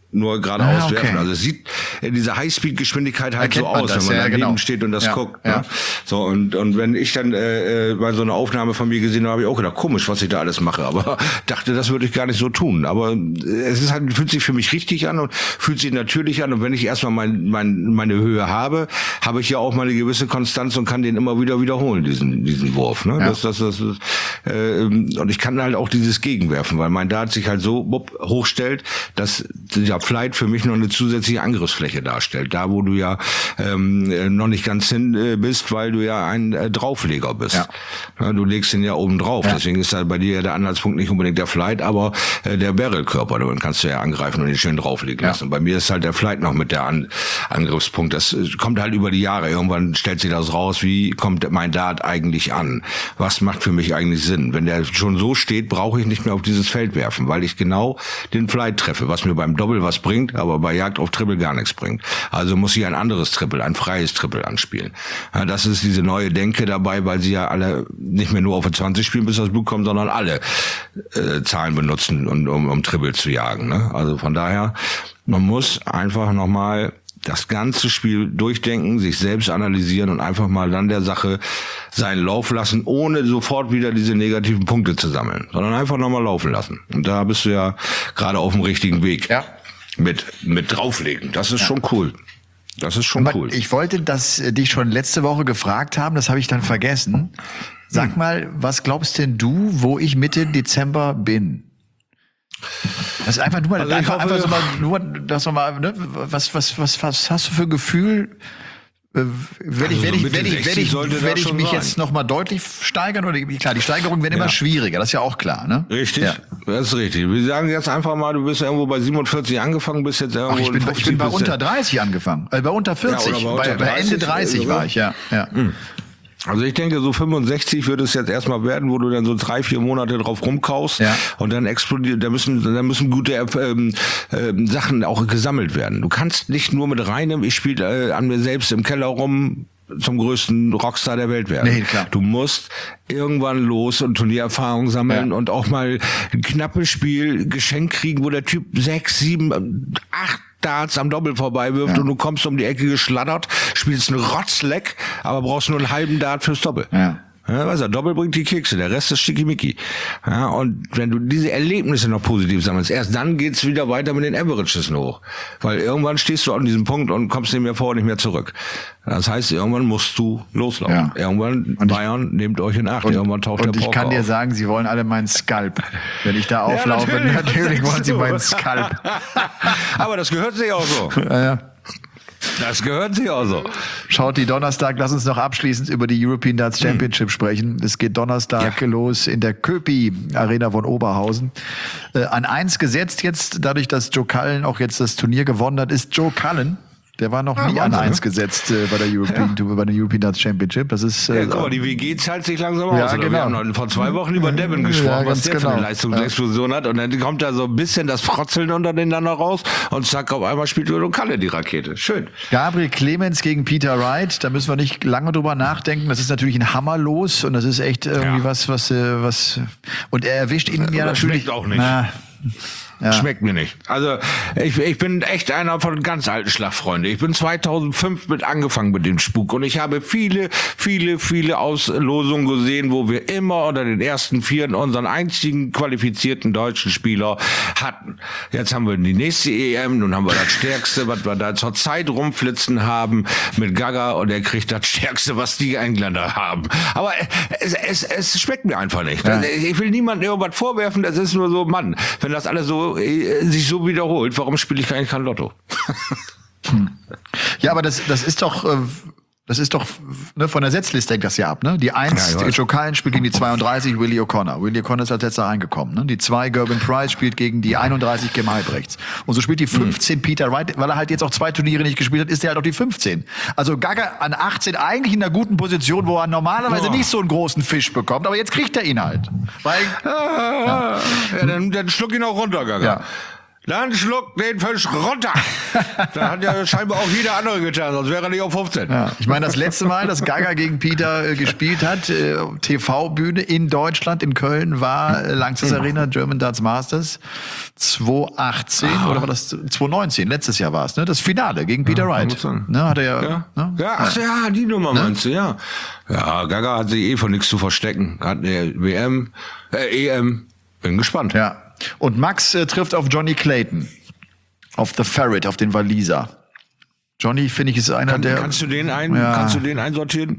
nur geradeaus okay. werfen. Also es sieht in dieser Highspeed-Geschwindigkeit halt so aus, das, wenn man daneben genau. steht und das guckt. Ja. Ne? So, und wenn ich dann mal so eine Aufnahme von mir gesehen habe, habe ich auch gedacht, komisch, was ich da alles mache. Aber dachte, das würde ich gar nicht so tun. Aber es ist halt, fühlt sich für mich richtig an und fühlt sich natürlich an. Und wenn ich erstmal meine Höhe habe ich ja auch mal eine gewisse Konstanz und kann den immer wieder wiederholen, diesen Wurf. Ne? Ja. Und ich kann halt auch dieses Gegenwerfen, weil mein Dart sich halt so hochstellt, dass der Flight für mich noch eine zusätzliche Angriffsfläche darstellt. Da, wo du ja noch nicht ganz hin bist, weil du ja ein Draufleger bist. Ja, du legst den ja oben drauf. Ja. Deswegen ist halt bei dir ja der Anhaltspunkt nicht unbedingt der Flight, aber der Barrelkörper. Dann kannst du ja angreifen und den schön drauflegen lassen. Und bei mir ist halt der Flight noch mit der Angriffspunkt. Das kommt halt über die Jahre. Irgendwann stellt sich das raus, wie kommt mein Dart eigentlich an? Was macht für mich eigentlich Sinn? Wenn der schon so steht, brauche ich nicht mehr auf dieses Feld werfen, weil ich genau den Flight treffe, was mir beim Doppel was bringt, aber bei Jagd auf Triple gar nichts bringt. Also muss ich ein anderes Triple, ein freies Triple anspielen. Ja, das ist diese neue Denke dabei, weil sie ja alle nicht mehr nur auf 20 spielen, bis das Blut kommt, sondern alle Zahlen benutzen, um Triple zu jagen. Ne? Also von daher, man muss einfach nochmal das ganze Spiel durchdenken, sich selbst analysieren und einfach mal dann der Sache seinen Lauf lassen, ohne sofort wieder diese negativen Punkte zu sammeln, sondern einfach nochmal laufen lassen. Und da bist du ja gerade auf dem richtigen Weg. Ja. Mit drauflegen. Das ist schon cool. Das ist schon cool. Ich wollte das dich schon letzte Woche gefragt haben, das habe ich dann vergessen. Sag mal, was glaubst denn du, wo ich Mitte Dezember bin? Das ist einfach nur mal, also einfach so mal, nur, dass man mal, ne, was hast du für ein Gefühl? Werde ich mich jetzt noch mal deutlich steigern? Oder klar, die Steigerungen werden immer schwieriger, das ist ja auch klar, ne? Richtig, das ist richtig. Wir sagen jetzt einfach mal, du bist irgendwo bei 47 angefangen, bist jetzt irgendwo ich bin bei unter 30 angefangen, bei unter 40, bei Ende 30 war ich, ja. Also ich denke, so 65 wird es jetzt erstmal werden, wo du dann so 3-4 Monate drauf rumkaust und dann explodiert, da müssen gute Sachen auch gesammelt werden. Du kannst nicht nur mit reinem, ich spiele an mir selbst im Keller rum, zum größten Rockstar der Welt werden. Nee, klar. Du musst irgendwann los und Turniererfahrung sammeln und auch mal ein knappes Spiel geschenkt kriegen, wo der Typ 6, 7, 8 Darts am Doppel vorbei wirft und du kommst um die Ecke geschlattert, spielst einen Rotzleck, aber brauchst nur einen halben Dart fürs Doppel. Ja, weißt du, Doppel bringt die Kekse, der Rest ist schickimicki. Ja, und wenn du diese Erlebnisse noch positiv sammelst, erst dann geht's wieder weiter mit den Averages hoch. Weil irgendwann stehst du an diesem Punkt und kommst nicht mehr vor und nicht mehr zurück. Das heißt, irgendwann musst du loslaufen. Ja. Irgendwann, Bayern, nehmt euch in Acht. Irgendwann taucht der Poker auf. Und ich kann dir sagen, sie wollen alle meinen Skalp. Wenn ich da auflaufe, natürlich wollen sie meinen Skalp. Aber das gehört sich auch so. Ja. Das gehört sich auch so. Schaut die Donnerstag, lass uns noch abschließend über die European Darts Championship sprechen. Es geht Donnerstag los in der Köpi Arena von Oberhausen. An 1 gesetzt jetzt, dadurch, dass Joe Cullen auch jetzt das Turnier gewonnen hat, ist Joe Cullen. Der war noch nie an 1 gesetzt bei der European Darts Championship. Das ist, guck mal, die WG zahlt sich langsam aus. Genau. Wir haben noch vor 2 Wochen über Devin gesprochen, was der für eine Leistungsexplosion hat. Und dann kommt da so ein bisschen das Frotzeln unter den dann noch raus. Und zack, auf einmal spielt Joe Cullen die Rakete. Schön. Gabriel Clemens gegen Peter Wright. Da müssen wir nicht lange drüber nachdenken. Das ist natürlich ein Hammerlos. Und das ist echt irgendwie was. Und er erwischt ihn ja natürlich. Schmeckt auch nicht. Schmeckt mir nicht. Also ich bin echt einer von ganz alten Schlagfreunden. Ich bin 2005 angefangen mit dem Spuk und ich habe viele Auslosungen gesehen, wo wir immer unter den ersten 4 unseren einzigen qualifizierten deutschen Spieler hatten. Jetzt haben wir die nächste EM, nun haben wir das Stärkste, was wir da zur Zeit rumflitzen haben mit Gaga und er kriegt das Stärkste, was die Engländer haben. Aber es schmeckt mir einfach nicht. Ich will niemandem irgendwas vorwerfen, das ist nur so, Mann, wenn das alles so sich so wiederholt, warum spiele ich eigentlich kein Lotto? Ja, aber das ist doch ne, von der Setzliste hängt das ja ab, ne? Die 1, Joe Cullen spielt gegen die 32, Willie O'Connor. Willie O'Connor ist als letzter reingekommen, ne? Die 2, Gerben Price spielt gegen die 31, Kim Halbrechts. Und so spielt die 15 Peter Wright, weil er halt jetzt auch 2 Turniere nicht gespielt hat, ist er halt auch die 15. Also Gaga an 18 eigentlich in einer guten Position, wo er normalerweise nicht so einen großen Fisch bekommt, aber jetzt kriegt er ihn halt. Weil, dann schluck ihn auch runter, Gaga. Ja. Dann schluck den Fisch runter. Da hat ja scheinbar auch jeder andere getan, sonst wäre er nicht auf 15. Ja, ich meine, das letzte Mal, dass Gaga gegen Peter gespielt hat, TV-Bühne in Deutschland, in Köln, war Lanxess Arena, German Darts Masters 2018 oder war das 2019? Letztes Jahr war es, ne? Das Finale gegen Peter Wright. Ne, hat er ja. Ne? Ja, die Nummer meinst du, ja. Ja, Gaga hat sich von nichts zu verstecken. Hat eine EM. Bin gespannt. Ja. Und Max trifft auf Johnny Clayton. Auf The Ferret, auf den Waliser. Johnny, finde ich, ist einer der... Kannst du den einsortieren?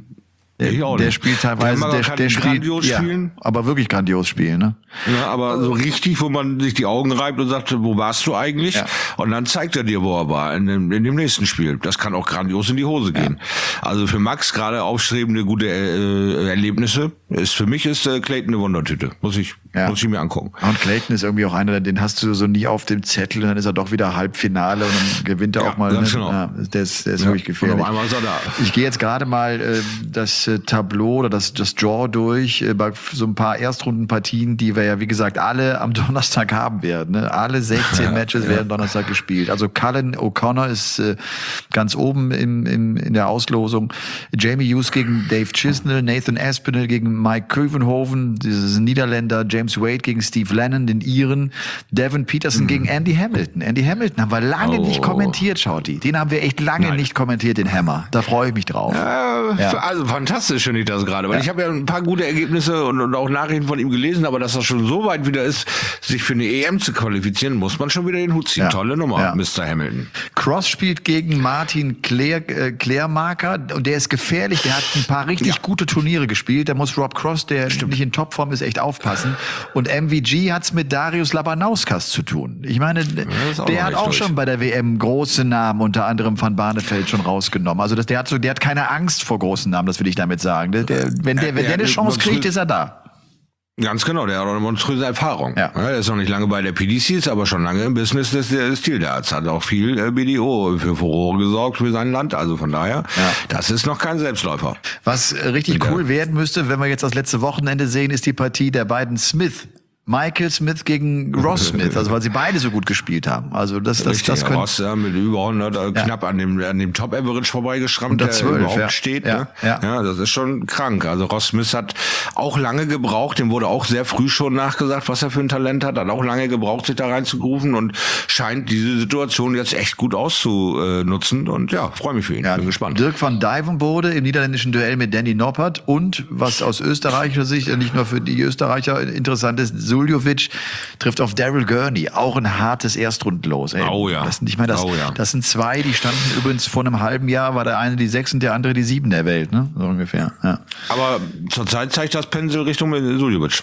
Der spielt teilweise, der spielt, ja, aber wirklich grandios spielen, ne? Ja, aber so richtig, wo man sich die Augen reibt und sagt, wo warst du eigentlich? Ja. Und dann zeigt er dir, wo er war, in dem nächsten Spiel. Das kann auch grandios in die Hose gehen. Ja. Also für Max gerade aufstrebende, gute Erlebnisse. Für mich ist Clayton eine Wundertüte. Muss ich mir angucken. Und Clayton ist irgendwie auch einer, den hast du so nie auf dem Zettel und dann ist er doch wieder Halbfinale und dann gewinnt er auch mal. Ganz genau. Ja, der ist wirklich gefährlich. Einmal ist er da. Ich gehe jetzt gerade mal das Tableau oder das Draw durch bei so ein paar Erstrundenpartien, die wir ja, wie gesagt, alle am Donnerstag haben werden. Ne? Alle 16 Matches werden Donnerstag gespielt. Also Cullen O'Connor ist ganz oben in der Auslosung. Jamie Hughes gegen Dave Chisnell, Nathan Aspinall gegen Mike Keuvenhoven, dieses Niederländer, James Wade gegen Steve Lennon, den Iren, Devin Peterson gegen Andy Hamilton. Andy Hamilton haben wir lange nicht kommentiert, Schauti. Den haben wir echt lange nicht kommentiert, den Hammer. Da freue ich mich drauf. Also fantastisch finde ich das gerade, weil ich habe ja ein paar gute Ergebnisse und auch Nachrichten von ihm gelesen, aber dass er schon so weit wieder ist, sich für eine EM zu qualifizieren, muss man schon wieder den Hut ziehen. Ja. Tolle Nummer, Mr. Hamilton. Cross spielt gegen Martin Klärmarker und der ist gefährlich, der hat ein paar richtig gute Turniere gespielt, da muss Rob Cross, der nicht in Topform ist, echt aufpassen. Und MVG hat's mit Darius Labanauskas zu tun. Ich meine, der hat auch schon bei der WM große Namen, unter anderem Van Barneveld, schon rausgenommen. Also der hat keine Angst vor großen Namen, das will ich damit sagen. Wenn der eine Chance kriegt, ist er da. Ganz genau, der hat auch eine monströse Erfahrung. Ja. Er ist noch nicht lange bei der PDC, aber schon lange im Business des Stildarts. Hat auch viel BDO für Furore gesorgt für sein Land. Also von daher, das ist noch kein Selbstläufer. Was richtig cool werden müsste, wenn wir jetzt das letzte Wochenende sehen, ist die Partie der beiden Smith. Michael Smith gegen Ross Smith, also weil sie beide so gut gespielt haben. Also das könnte Ross mit über 100 knapp an dem Top Average vorbeigeschrammt, der 12, überhaupt steht. Ne? Ja, das ist schon krank. Also Ross Smith hat auch lange gebraucht, dem wurde auch sehr früh schon nachgesagt, was er für ein Talent hat auch lange gebraucht, sich da reinzugrufen und scheint diese Situation jetzt echt gut auszunutzen und freue mich für ihn. Bin gespannt. Dirk van Dijvenbode im niederländischen Duell mit Danny Noppert und was aus österreichischer Sicht nicht nur für die Österreicher interessant ist, Suljovic trifft auf Daryl Gurney, auch ein hartes Erstrundenlos. Ey. Oh ja. Das sind zwei, die standen übrigens vor einem halben Jahr, war der eine die 6 und der andere die 7 der Welt, ne? So ungefähr. Ja. Aber zurzeit zeigt das Pendel Richtung Suljovic.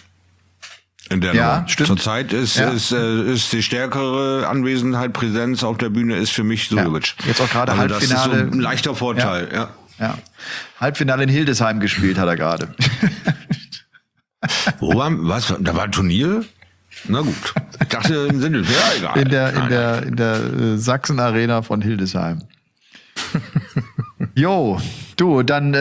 In der Nummer. Stimmt. Zurzeit ist die stärkere Anwesenheit, Präsenz auf der Bühne ist für mich Suljovic. Jetzt auch gerade Halbfinale. Das ist so ein leichter Vorteil, ja. Halbfinale in Hildesheim gespielt hat er gerade. Da war ein Turnier? Na gut. Ich dachte im Sinne, egal. In der Sachsen Arena von Hildesheim. Jo, du, dann,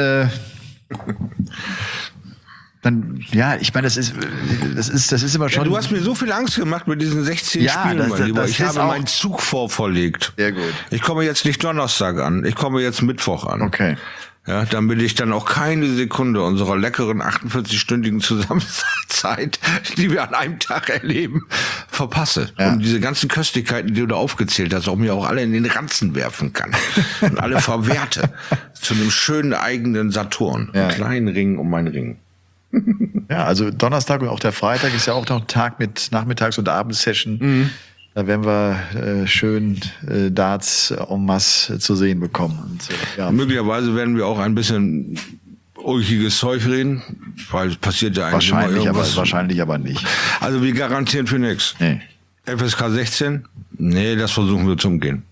ich meine, das ist immer schon. Ja, du hast mir so viel Angst gemacht mit diesen 16 Spielen, mein Lieber. Ich habe meinen Zug vorverlegt. Sehr gut. Ich komme jetzt nicht Donnerstag an, ich komme jetzt Mittwoch an. Okay. Ja, damit ich dann auch keine Sekunde unserer leckeren 48-stündigen Zusammenzeit, die wir an einem Tag erleben, verpasse. Ja. Und diese ganzen Köstlichkeiten, die du da aufgezählt hast, auch mir auch alle in den Ranzen werfen kann. Und alle verwerte zu einem schönen eigenen Saturn. Ja. Einen kleinen Ring um meinen Ring. Ja, also Donnerstag und auch der Freitag ist ja auch noch ein Tag mit Nachmittags- und Abendsession. Mhm. Da werden wir schön Darts en masse zu sehen bekommen. Und, möglicherweise werden wir auch ein bisschen ulkiges Zeug reden, weil es passiert ja eigentlich immer irgendwas. Wahrscheinlich aber nicht. Also wir garantieren für nichts. Nee. FSK 16? Nee, das versuchen wir zu umgehen.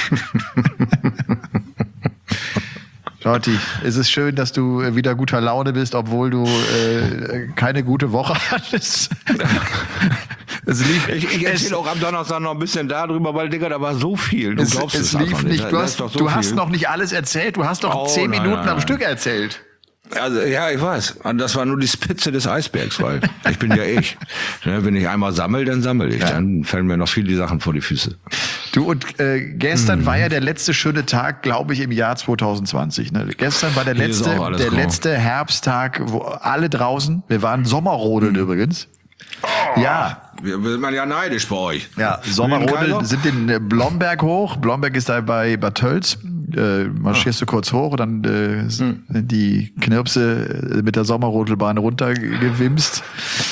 Schauti, es ist schön, dass du wieder guter Laune bist, obwohl du keine gute Woche hattest. Ich erzähle auch am Donnerstag noch ein bisschen darüber, weil, Digga, da war so viel. Du glaubst es lief nicht. Du hast noch nicht alles erzählt. Du hast doch 10 Minuten am Stück erzählt. Also, ja, ich weiß. Und das war nur die Spitze des Eisbergs, weil ich bin ja ich. Wenn ich einmal sammle, dann sammle ich. Ja. Dann fallen mir noch viele Sachen vor die Füße. Du, und gestern war ja der letzte schöne Tag, glaube ich, im Jahr 2020. Ne? Gestern war der letzte Herbsttag, wo alle draußen, wir waren Sommerrodeln übrigens. Oh, ja. Wir sind ja neidisch bei euch. Ja, Sommerrodeln sind den Blomberg hoch. Blomberg ist da bei Bad Tölz. Marschierst du kurz hoch und dann sind die Knirpse mit der Sommerrodelbahn runtergewimst.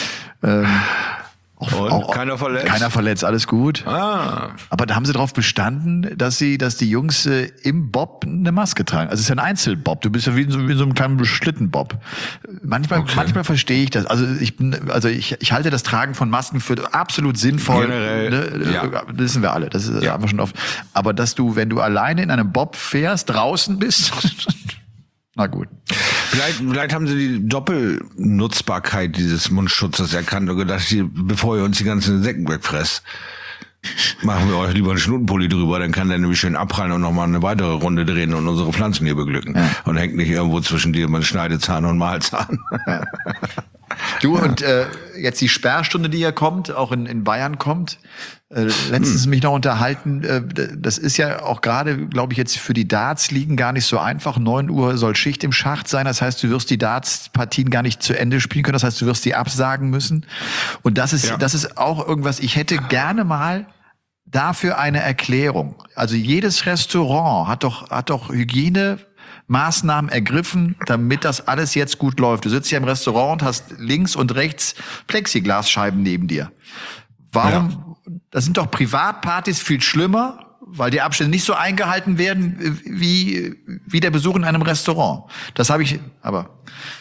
Auch keiner verletzt? Keiner verletzt, alles gut. Aber da haben sie darauf bestanden, dass die Jungs im Bob eine Maske tragen. Also es ist ja ein Einzelbob. Du bist ja wie in so einem kleinen Schlittenbob. Manchmal verstehe ich das. Also ich halte das Tragen von Masken für absolut sinnvoll. Generell, ne? Das wissen wir alle. Das ist einfach schon oft. Aber dass du, wenn du alleine in einem Bob fährst, draußen bist, na gut. Vielleicht haben sie die Doppelnutzbarkeit dieses Mundschutzes erkannt und gedacht, bevor ihr uns die ganzen Insekten wegfresst, machen wir euch lieber einen Schnutenpulli drüber, dann kann der nämlich schön abprallen und nochmal eine weitere Runde drehen und unsere Pflanzen hier beglücken. Ja. Und hängt nicht irgendwo zwischen dir mit Schneidezahn und Mahlzahn. Ja. Du, und jetzt die Sperrstunde, die ja kommt, auch in Bayern kommt, letztens mich noch unterhalten, das ist ja auch gerade, glaube ich, jetzt für die Darts-Ligen gar nicht so einfach. 9 Uhr soll Schicht im Schacht sein, das heißt, du wirst die Darts-Partien gar nicht zu Ende spielen können, das heißt, du wirst die absagen müssen. Und das ist auch irgendwas, ich hätte gerne mal dafür eine Erklärung. Also jedes Restaurant hat doch Hygienemaßnahmen ergriffen, damit das alles jetzt gut läuft. Du sitzt hier im Restaurant und hast links und rechts Plexiglasscheiben neben dir. Warum? Das sind doch Privatpartys viel schlimmer, weil die Abstände nicht so eingehalten werden wie der Besuch in einem Restaurant. Das habe ich, aber...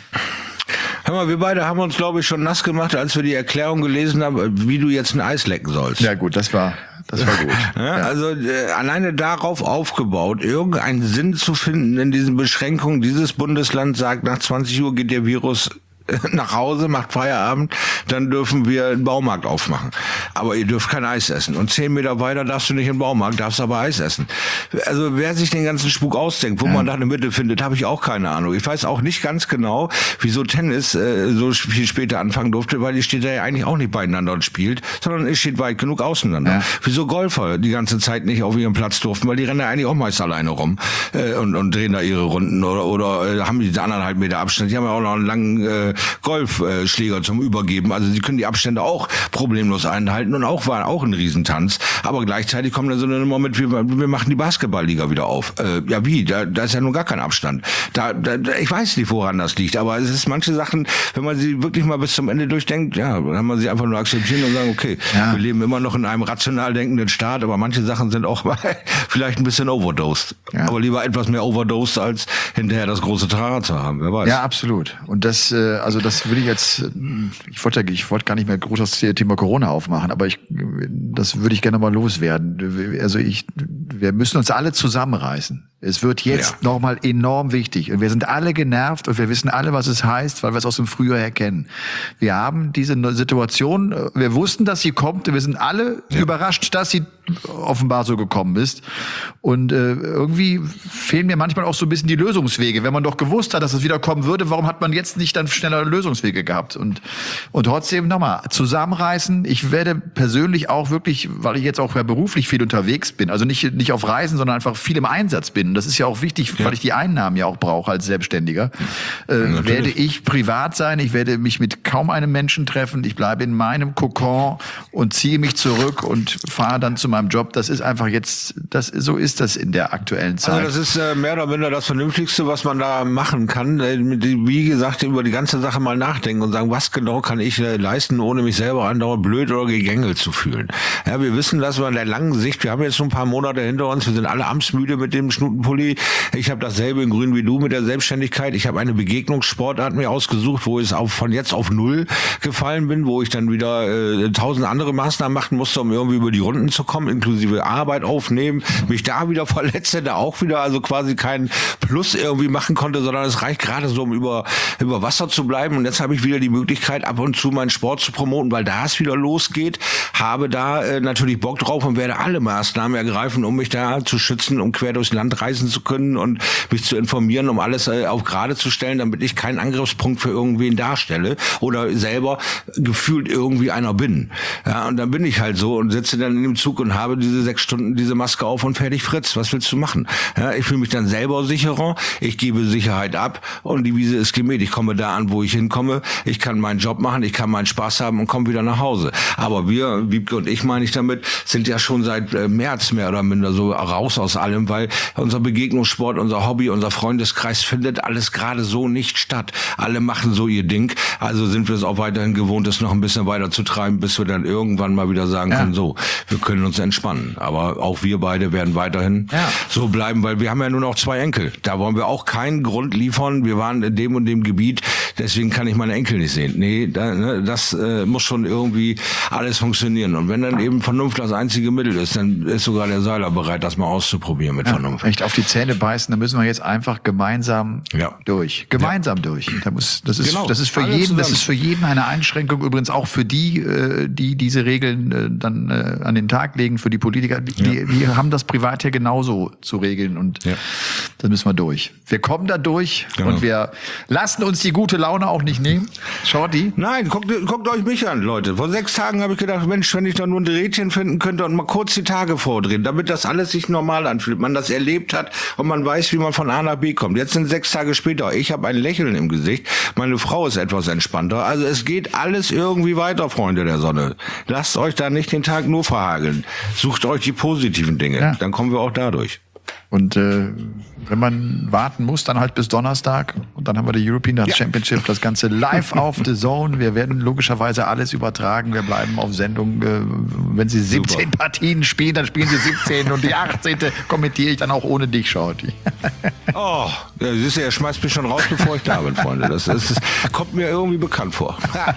Hör mal, wir beide haben uns, glaube ich, schon nass gemacht, als wir die Erklärung gelesen haben, wie du jetzt ein Eis lecken sollst. Ja gut, das war gut. Ja. Also alleine darauf aufgebaut, irgendeinen Sinn zu finden in diesen Beschränkungen. Dieses Bundesland sagt, nach 20 Uhr geht der Virus nach Hause, macht Feierabend, dann dürfen wir einen Baumarkt aufmachen. Aber ihr dürft kein Eis essen. Und 10 Meter weiter darfst du nicht in den Baumarkt, darfst aber Eis essen. Also wer sich den ganzen Spuk ausdenkt, wo man da eine Mitte findet, habe ich auch keine Ahnung. Ich weiß auch nicht ganz genau, wieso Tennis so viel später anfangen durfte, weil die steht da ja eigentlich auch nicht beieinander und spielt, sondern es steht weit genug auseinander. Ja. Wieso Golfer die ganze Zeit nicht auf ihrem Platz durften, weil die rennen ja eigentlich auch meist alleine rum und drehen da ihre Runden oder haben die 1,5 Meter Abstand. Die haben ja auch noch einen langen Golfschläger zum Übergeben. Also sie können die Abstände auch problemlos einhalten und war auch ein Riesentanz. Aber gleichzeitig kommt da so eine Nummer mit, wir machen die Basketballliga wieder auf. Ja wie? Da ist ja nun gar kein Abstand. Ich weiß nicht, woran das liegt, aber es ist manche Sachen, wenn man sie wirklich mal bis zum Ende durchdenkt, ja, dann kann man sie einfach nur akzeptieren und sagen, okay, wir leben immer noch in einem rational denkenden Staat, aber manche Sachen sind auch mal vielleicht ein bisschen overdosed. Ja. Aber lieber etwas mehr overdosed, als hinterher das große Trara zu haben, wer weiß. Ja, absolut. Und das würde ich jetzt, ich wollte gar nicht mehr groß das Thema Corona aufmachen, aber das würde ich gerne mal loswerden. Also wir müssen uns alle zusammenreißen. Es wird jetzt nochmal enorm wichtig. Und wir sind alle genervt und wir wissen alle, was es heißt, weil wir es aus dem Frühjahr her kennen. Wir haben diese Situation, wir wussten, dass sie kommt. Wir sind alle überrascht, dass sie offenbar so gekommen ist. Und irgendwie fehlen mir manchmal auch so ein bisschen die Lösungswege. Wenn man doch gewusst hat, dass es wieder kommen würde, warum hat man jetzt nicht dann schneller Lösungswege gehabt? Und trotzdem nochmal, zusammenreißen. Ich werde persönlich auch wirklich, weil ich jetzt auch beruflich viel unterwegs bin, also nicht auf Reisen, sondern einfach viel im Einsatz bin. Das ist ja auch wichtig, weil ich die Einnahmen ja auch brauche als Selbstständiger. Werde ich privat sein, ich werde mich mit kaum einem Menschen treffen, ich bleibe in meinem Kokon und ziehe mich zurück und fahre dann zu meinem Job. Das ist einfach jetzt, so ist das in der aktuellen Zeit. Also das ist mehr oder minder das Vernünftigste, was man da machen kann. Wie gesagt, über die ganze Sache mal nachdenken und sagen, was genau kann ich leisten, ohne mich selber andauernd blöd oder gegängelt zu fühlen. Ja, wir wissen, dass wir in der langen Sicht, wir haben jetzt schon ein paar Monate hinter uns, wir sind alle amtsmüde mit dem Schnutenpulli. Ich habe dasselbe in Grün wie du mit der Selbstständigkeit. Ich habe eine Begegnungssportart mir ausgesucht, wo ich von jetzt auf 0 gefallen bin, wo ich dann wieder 1000 andere Maßnahmen machen musste, um irgendwie über die Runden zu kommen, inklusive Arbeit aufnehmen, mich da wieder verletze, da auch wieder also quasi kein Plus irgendwie machen konnte, sondern es reicht gerade so, um über Wasser zu bleiben. Und jetzt habe ich wieder die Möglichkeit, ab und zu meinen Sport zu promoten, weil da es wieder losgeht, habe da natürlich Bock drauf und werde alle Maßnahmen ergreifen, um mich da zu schützen, um quer durchs Land reisen reisen zu können und mich zu informieren, um alles auf gerade zu stellen, damit ich keinen Angriffspunkt für irgendwen darstelle oder selber gefühlt irgendwie einer bin. Ja, und dann bin ich halt so und sitze dann in dem Zug und habe diese 6 Stunden diese Maske auf und fertig Fritz. Was willst du machen? Ja, ich fühle mich dann selber sicherer, ich gebe Sicherheit ab und die Wiese ist gemäht. Ich komme da an, wo ich hinkomme, ich kann meinen Job machen, ich kann meinen Spaß haben und komme wieder nach Hause. Aber wir, Wiebke und ich meine ich damit, sind ja schon seit März mehr oder minder so raus aus allem, weil unser Begegnungssport, unser Hobby, unser Freundeskreis findet alles gerade so nicht statt. Alle machen so ihr Ding, also sind wir es auch weiterhin gewohnt, es noch ein bisschen weiter zu treiben, bis wir dann irgendwann mal wieder sagen können, so, wir können uns entspannen. Aber auch wir beide werden weiterhin so bleiben, weil wir haben ja nur noch 2 Enkel. Da wollen wir auch keinen Grund liefern. Wir waren in dem und dem Gebiet, deswegen kann ich meine Enkel nicht sehen. Nee, das muss schon irgendwie alles funktionieren. Und wenn dann eben Vernunft das einzige Mittel ist, dann ist sogar der Seiler bereit, das mal auszuprobieren mit Vernunft. Echt auf die Zähne beißen, da müssen wir jetzt einfach gemeinsam durch. Gemeinsam durch. Das ist für jeden eine Einschränkung, übrigens auch für die diese Regeln dann an den Tag legen, für die Politiker. Die haben das privat ja genauso zu regeln und das müssen wir durch. Wir kommen da durch und wir lassen uns die gute Laune auch nicht nehmen. Shorty? Nein, guckt euch mich an, Leute. Vor 6 Tagen habe ich gedacht, Mensch, wenn ich da nur ein Rädchen finden könnte und mal kurz die Tage vordrehen, damit das alles sich normal anfühlt, man das erlebt hat und man weiß, wie man von A nach B kommt. Jetzt sind 6 Tage später, ich habe ein Lächeln im Gesicht, meine Frau ist etwas entspannter. Also es geht alles irgendwie weiter, Freunde der Sonne. Lasst euch da nicht den Tag nur verhageln. Sucht euch die positiven Dinge, dann kommen wir auch dadurch. Und wenn man warten muss, dann halt bis Donnerstag. Und dann haben wir die European Darts Championship, das Ganze live auf The Zone. Wir werden logischerweise alles übertragen. Wir bleiben auf Sendung. Wenn Sie 17 Partien spielen, dann spielen Sie 17. Und die 18. kommentiere ich dann auch ohne dich, Shorty. Oh, siehst du, er schmeißt mich schon raus, bevor ich da bin, Freunde. Das kommt mir irgendwie bekannt vor.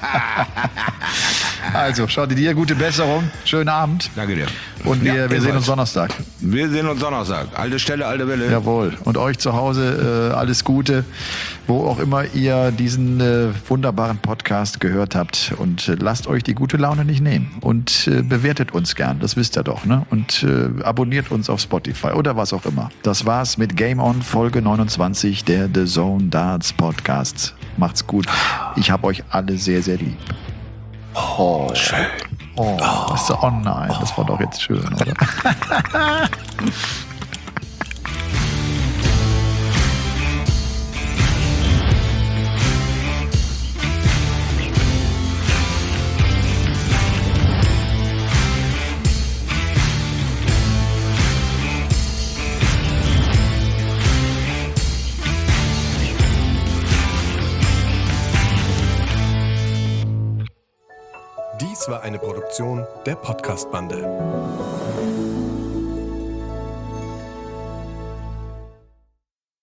Also, Shorty, dir gute Besserung. Schönen Abend. Danke dir. Und wir sehen uns Donnerstag. Wir sehen uns Donnerstag. Alte Stelle, alte Welle. Jawohl. Und euch zu Hause alles Gute, wo auch immer ihr diesen wunderbaren Podcast gehört habt. Und lasst euch die gute Laune nicht nehmen. Und bewertet uns gern, das wisst ihr doch. Ne? Und abonniert uns auf Spotify oder was auch immer. Das war's mit Game On, Folge 29 der The Zone Darts Podcasts. Macht's gut. Ich hab euch alle sehr, sehr lieb. Oh, schön. Oh nein, das war doch jetzt schön, oder? Dies war eine Produktion der Podcast-Bande.